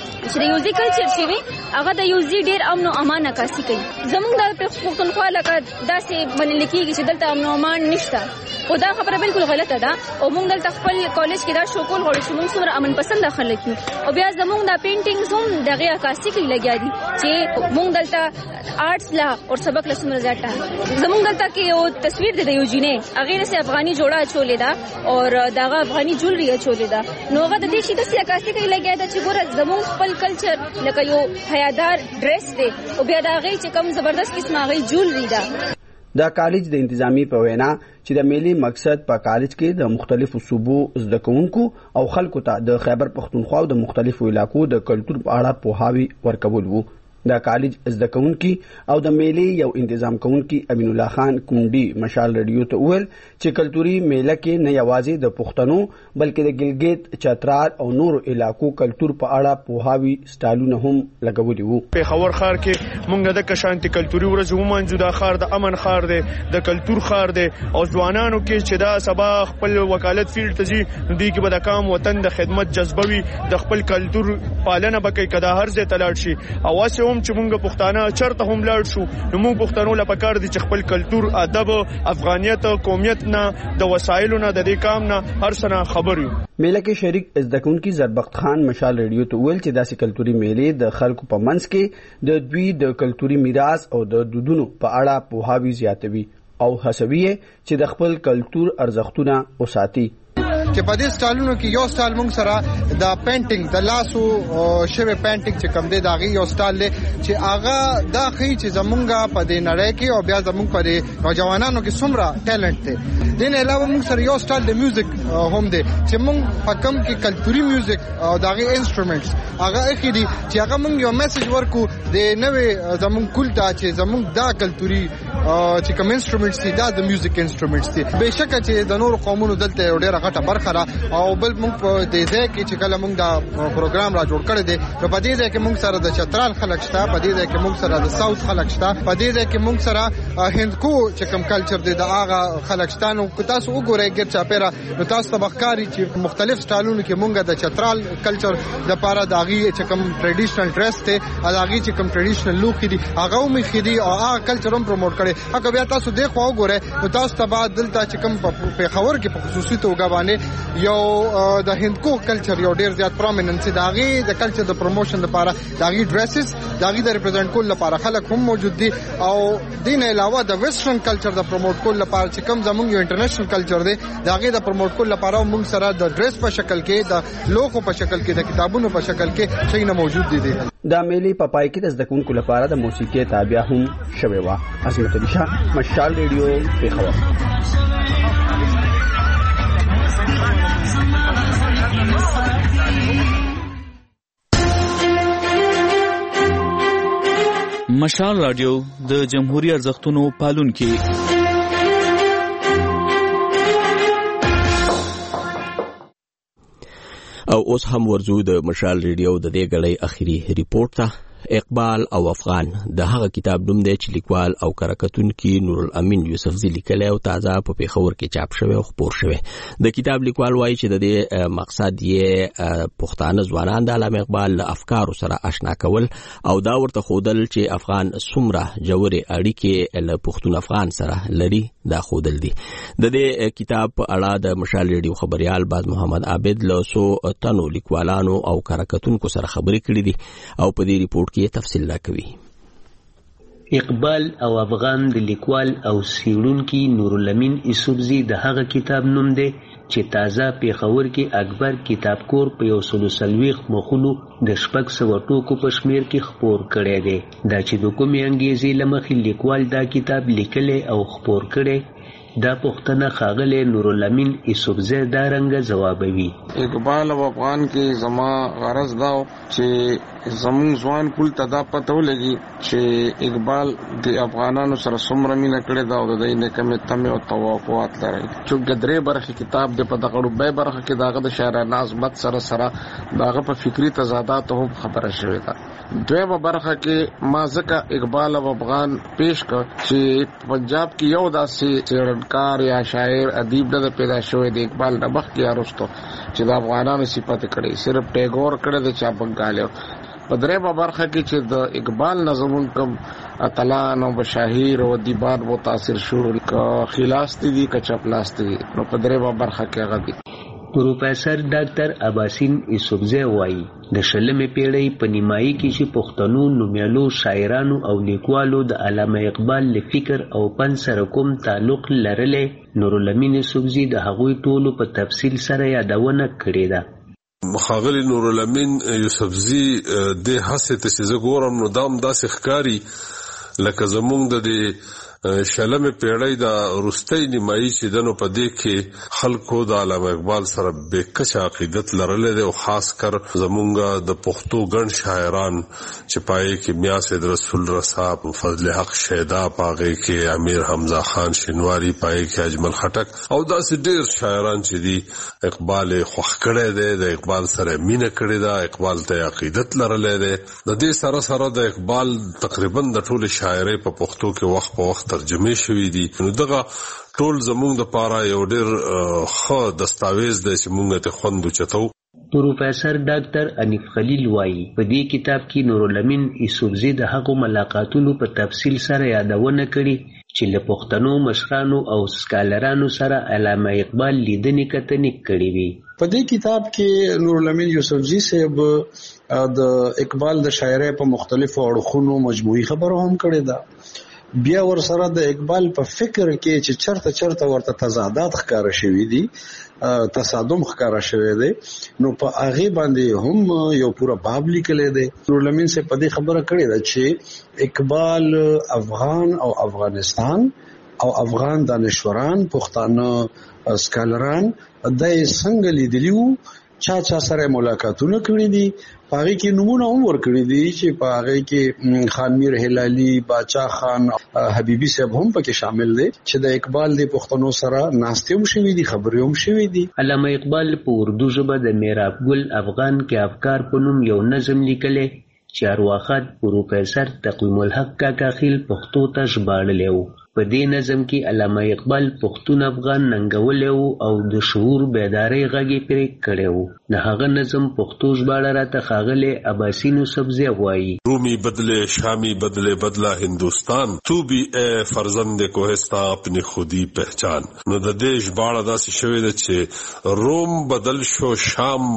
یو ځای کلچر شي وي هغه د یو ځای ډېر امن او امان عکاسي کوي. زمونږ د پښتونخوا لکه داسې منل کېږي چې دلته امن او امان نشته، خو دا خبره بالکل غلطه ده او موږ دلته خپل کالج کې دا شو کول غواړو چې موږ څومره امن پسند خلک یو. او بیا زمونږ د پینټینګز هم دغه عکاسي کې لګیا دي چې موږ دلته آرټس لا او سبق له څومره زیاته زمونږ دلته کې یو تصویر دی د یو جینې هغه سه افغاني جوړه چولې ده او دغه افغاني جولري چولې ده. نو هغه د دې شي د عکاسي کې لګیا ده چې ګوره زمونږ خپل کلچر لکه یو حیادار ډریس دی او بیا دا غي چې کوم زبردست قسمه غي جولري ده. دا کالج د انتظامی په وینا چې د میلې مقصد په کالج کې د مختلفو صوبو زده کوونکو او خلکو ته د خیبر پختونخوا او د مختلفو علاقو د کلتور په اړه پوهاوی ورکول وو. دا کالج زده کوونکي او د میلې یو تنظیم کوونکي امین الله خان کونډي مشال ریډیو ته ویل چې کلتوري میله کې نه یوازې د پښتنو بلکې د ګلګیت، چترال او نورو علاقو کلتور په اړه پوهاوی سټالونه هم لګولي وو. په خور خار کې مونږ د کشانتي کلتوري ورځ ومنځو. دا خار د امن خار دی، د کلتور خار دی او ځوانانو کې چې دا سبا خپل وکالت فیلډ ته ځي نو دوی کې به د کام وطن د خدمت جذبوي، د خپل کلتور پالنه وکړي کدا هر ځای تلاړ شي. اواسه هم چې مونږ پښتانه چرته هم لاړ شو نو مونږ پښتنو لا پکار دي چې خپل کلتور، ادب، افغانیت، قومیت نه د وسایلو نه د دې کام نه هر څه خبر یو. میله کې شریک زده کوونکي زربخت خان مشال ریډیو ته ویل چې داسې کلتوري میلې د خلکو په منځ کې د دوی د کلتوري میراث او د دودونو په اړه پوهاوی زیاتوي او هڅوي چې د خپل کلتور ارزښتونه وساتي. چې په دې سټالونو کې یو سټال موږ سره د پینټینګ د لاسو شوی پینټینګ چې کوم دی دا غي یو سټال دی چې هغه دا خي چې زمونږه په دې نړۍ کې او بیا زمونږ په نوجوانانو کې څومره ټیلنټ دی. دین علاوه موږ سره یو سټال د میوزیک هم دی چې موږ په کوم کې کلتوري میوزیک او دا غي انسټرومنټس هغه اخی دي چې هغه موږ یو میسج ورکو د نوې زمونږ کولتا چې زمونږ دا کلتوري چې کوم انسټرومنټس دي دا د میوزیک انسټرومنټس دي. بهشکه چې د نور قومونو دلته ډېره غټه برخه او بل موږ په دې ځای کې چې کله موږ دا پروګرام را جوړ کړی دی نو په دې ځای کې موږ سره د چترال خلک شته، په دې ځای کې موږ سره د ساوث خلک شته، په دې ځای کې موږ سره هندکو چې کوم کلچر دی دا هغه خلک شته. نو تاسو وګورئ ګر چاپیرا نو تاسو تبخکاری چې مختلف سټالونو کې موږ د چترال کلچر د پاره د هغه چې کوم ټریډیشنل ډریس ته هغه چې کوم ټریډیشنل لوک دي هغه هم خېدي او هغه کلچر هم پروموټ کړي. هغه بیا تاسو دغه وګورئ نو تاسو ته بعد دلته چې کوم پیښور کې په خصوصي توګه باندې یو د هندکو کلچر یو ډیر زیات پرومیننس داغي د کلچر د پروموشن لپاره داغي ډریسز داغي د ریپرزینټ کول لپاره خلک هم موجود دي او دین علاوه د ویسټرن کلچر د پروموټ کول لپاره چې کوم زموږ یو انټرنیشنل کلچر دی داغي د پروموټ کول لپاره موږ سره د ډریس په شکل کې د لوګو په شکل کې د کتابونو په شکل کې شي نه موجود دي د میلې په پای کې د زدهکونکو لپاره د موسیقي تابع هم شوی و. عظمت علي شاه، مشال ریډیو، پیښور. مشال رادیو د جمهوریت ارزښتونو پالونکي. او اوس هم ورزو د مشال ریډیو د دې غړې اخیری ریپورت ته. اقبال او افغان د هغه کتاب نوم دی چې لیکوال او کارکتونکي نور الامین یوسفزی لیکلی او تازه په پیښور کې چاپ شوی او خپور شوی. د کتاب لیکوال وایي چې د دې مقصد یې پښتانه ځوانان د علامه اقبال له افکارو سره آشنا کول او دا ورته ښودل چې افغان څومره ژورې اړیکې له پښتون افغان سره لري دا ښودل دي. د دې کتاب په اړه د مشال ریډیو خبريال باز محمد عابد له څو تنو لیکوالانو او کارکتونکو سره خبرې کړې دي او په دې ریپورت کې تفصیل راکوي. اقبال او افغان د لیکوال او څېړونکي نور الامین یوسفزی د هغه کتاب نوم دی چې تازه پیښور کې اکبر کتابکور په 140 مخونو د 600 ټوکو په شمیر کې خپور کړی دی. دا چې د کومې انګیزې له مخې لیکوال دا کتاب لیکلی او خپور کړی دا پوښتنه ښاغلی نور الامین یوسفزی دا رنګه ځوابوي. اقبال او افغان کې زما غرض دا چې زمون ځوان کول ته دا پته ولګي چې اقبال د افغانانو سره څومره مینه کړې ده او د دې نه کومې تمې او توقعات لري. چې ګدرې برخه کتاب د په دغه ډوبې برخه کې داغه د شاعرانه عظمت سره داغه په فکری تضادات هم خبره شوې ده. دویمه برخه کې ما ځکه اقبال او افغان پیش کړ چې پنجاب کې یو داسې څېړنکار یا شاعر ادیب نه پیدا شوی دی اقبال نه مخکې یا وروسته چې د افغانانو صفت کړي صرف ټیګور کړی د چا بنګالیو. په درېمه برخه کې چې د اقبال نظمون کوم اتلان او بشاهیر او ادیبان متاثر شول که خلاص دي که چپلاس دي نو په درېمه برخه کې هغه دي. پروفیسر ډاکټر عباسین یوسفزی وایي د شلمې پیړۍ په نیمایي کې چې پښتنو نومیالو شاعرانو او لیکوالو د علامه اقبال له فکر او فن سره کوم تعلق لرلی نور الامین یوسفزی د هغوی ټولو په تفصیل سره یادونه کړې ده. ښاغلی نور الامین یوسفزی د هڅې ته چې زه ګورم نو دا هم داسې ښکاري لکه زمونږ د شلمې پیړۍ د وروستۍ نیمایي چې دنو په دې کې خلکو د علامه اقبال سره بېکچه عقیدت لرلی دی او خاص کر زمونږ د پښتو ګڼ شاعران چې په هغې کې میا سید رسول رسا، فضل حق شیدا، په هغې کې امیر حمزه خان شینواري، په هغې کې اجمل خټک او داسې ډېر شاعران چې دي اقبال یې خوښ کړی دی، د اقبال سره مینه کړې ده، اقبال ته عقیدت لرلی دی. د دې سره سره د اقبال تقریبا د ټولې شاعرۍ په پښتو کې وخت په وخت ترجمه شوی دي. نو دغه ټول زموږ د پاره یو ډېر ښه دستاویز دی چې موږ ته خوند چتو. پروفیسر ډاکټر انیف خلیل وایي په دې کتاب کې نور الامین یوسفزی د هغو ملاقاتونو په تفصیل سره یادونه کړي چې له پښتنو مشرانو او سکالرانو سره علامه اقبال لیدنې کتنې کړې وي. په دې کتاب کې نور الامین یوسفزی صاحب د اقبال د شاعرۍ په مختلفو اړخونو مجموعي خبرو هم کړې ده. بیا ور سره د اقبال په فکر کې چې چرته ورته تضادات ښکاره شوي دي، تصادم ښکاره شوی دی، نو په هغې باندې هم یو پوره باب لیکلی دی. نور الامین صاحب په دې خبره کړې ده چې اقبال افغان او افغانستان او افغان دانشوران پښتانه سکالران د څنګه لیدلی وو، چا سره ملاقاتونه کړي دي، په هغې کې نومونه هم ورکړي دي چې په هغې کې خان میر هلالي، باچا خان، حبیبي صاحب هم پکې شامل دی چې د اقبال د پښتنو سره ناستې هم شوي دي، خبرې هم شوي دي. علامه اقبال په اردو ژبه د میراب ګل افغان کې افکار په نوم یو نظم لیکلی چې ارواښاد پروفیسر تقویم الحق کاکا خیل پښتو ته ژباړلی و. په دې نظم کې علامه اقبال پښتون افغان ننګولې او د شعور بیداری غږی پرې کړو. د هغه نظم پښتو ژباړه راته ښاغلی عباسین سبزی وایي: رومی بدلے شامی بدلے بدلا ہندوستان تو بھی اے فرزند کوہستان اپنی خودی پہچان. نو د دې ژباړه داسې شوې ده چې روم بدل شو، شام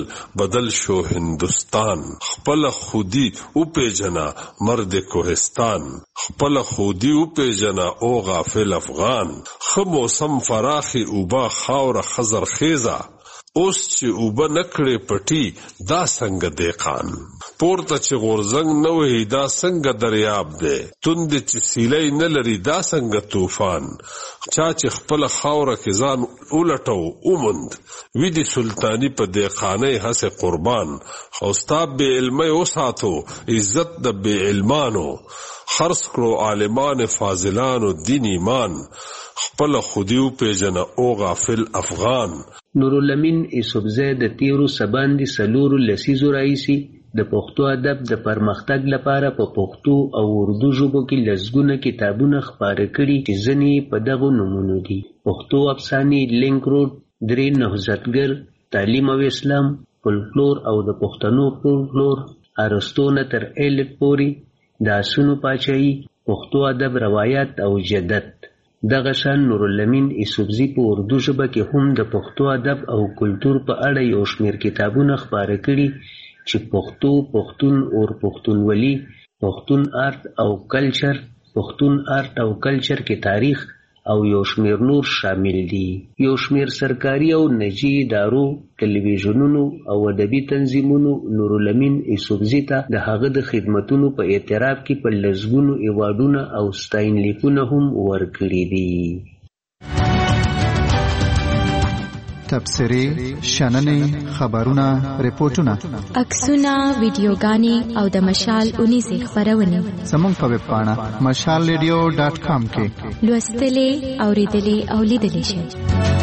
بدل شو، هندوستان خپل خودی او پیجنا مرد کوهستان، خپل خودی او پیجنا او غافل افغان. خو موسم فراخی اوبا خاور خزر خیزا، اوس چې اوبه نکړې پټي دا څنګه دیقان. پورته چې غورزنګ نه وهي دا څنګه دریاب دی، توندې چې سیلی نه لري دا څنګه طوفان. چا چې خپل خاوره کې ځان ولټو اومند، ویدي سلطانی په دیقانۍ هسې قربان. خو ستا بې علمۍ وساتو عزت د بې علمانو، خرڅ کړو عالمان فاضلانو دین ایمان. خپل خودیو پیجنه او غافل افغان. نورالامین یوسفزی د تیرو سباندې څلورو لسیزو راهیسې د پښتو ادب د پرمختګ لپاره په پښتو او اردو ژبو کې لسګونه کتابونه خپاره کړي چې ځینې په دغو نومونو دي: پښتو افسانې، لینک روډ، درې نهضتګر، تعلیم او اسلام، فولکلور او د پښتنو فولکلور، ارسطو نه تر ایلیټ پورې، د آسونو پاچاهي، پښتو ادب روایات او جدت. دغه شان نورالامین یوسفزي په اردو ژبه کې هم د پښتو ادب او کلتور په اړه یو شمېر کتابونه خپاره کړي چې پښتو، پښتون اور پښتونولي، پښتون آرت او کلچر، پښتون آرت او کلچر کې تاریخ او یو شمېر نور شامل دي. یو شمېر سرکاري او نجي ادارو، ټلویزیونونو او ادبي تنظیمونو نورالامین یوسفزي ته د هغه د خدمتونو په اعتراف کې په لسګونو ایوارډونه او ستاینلیکونه هم ورکړي دي. تبصرې، شننې، خبرونه، ریپورتونه، عکسونه، ویډیوګانې او د مشال 19 خبرونه زموږ په ویب پاڼه mashalradio.com کې لوستلې، اوریدلې او لیدلې شئ.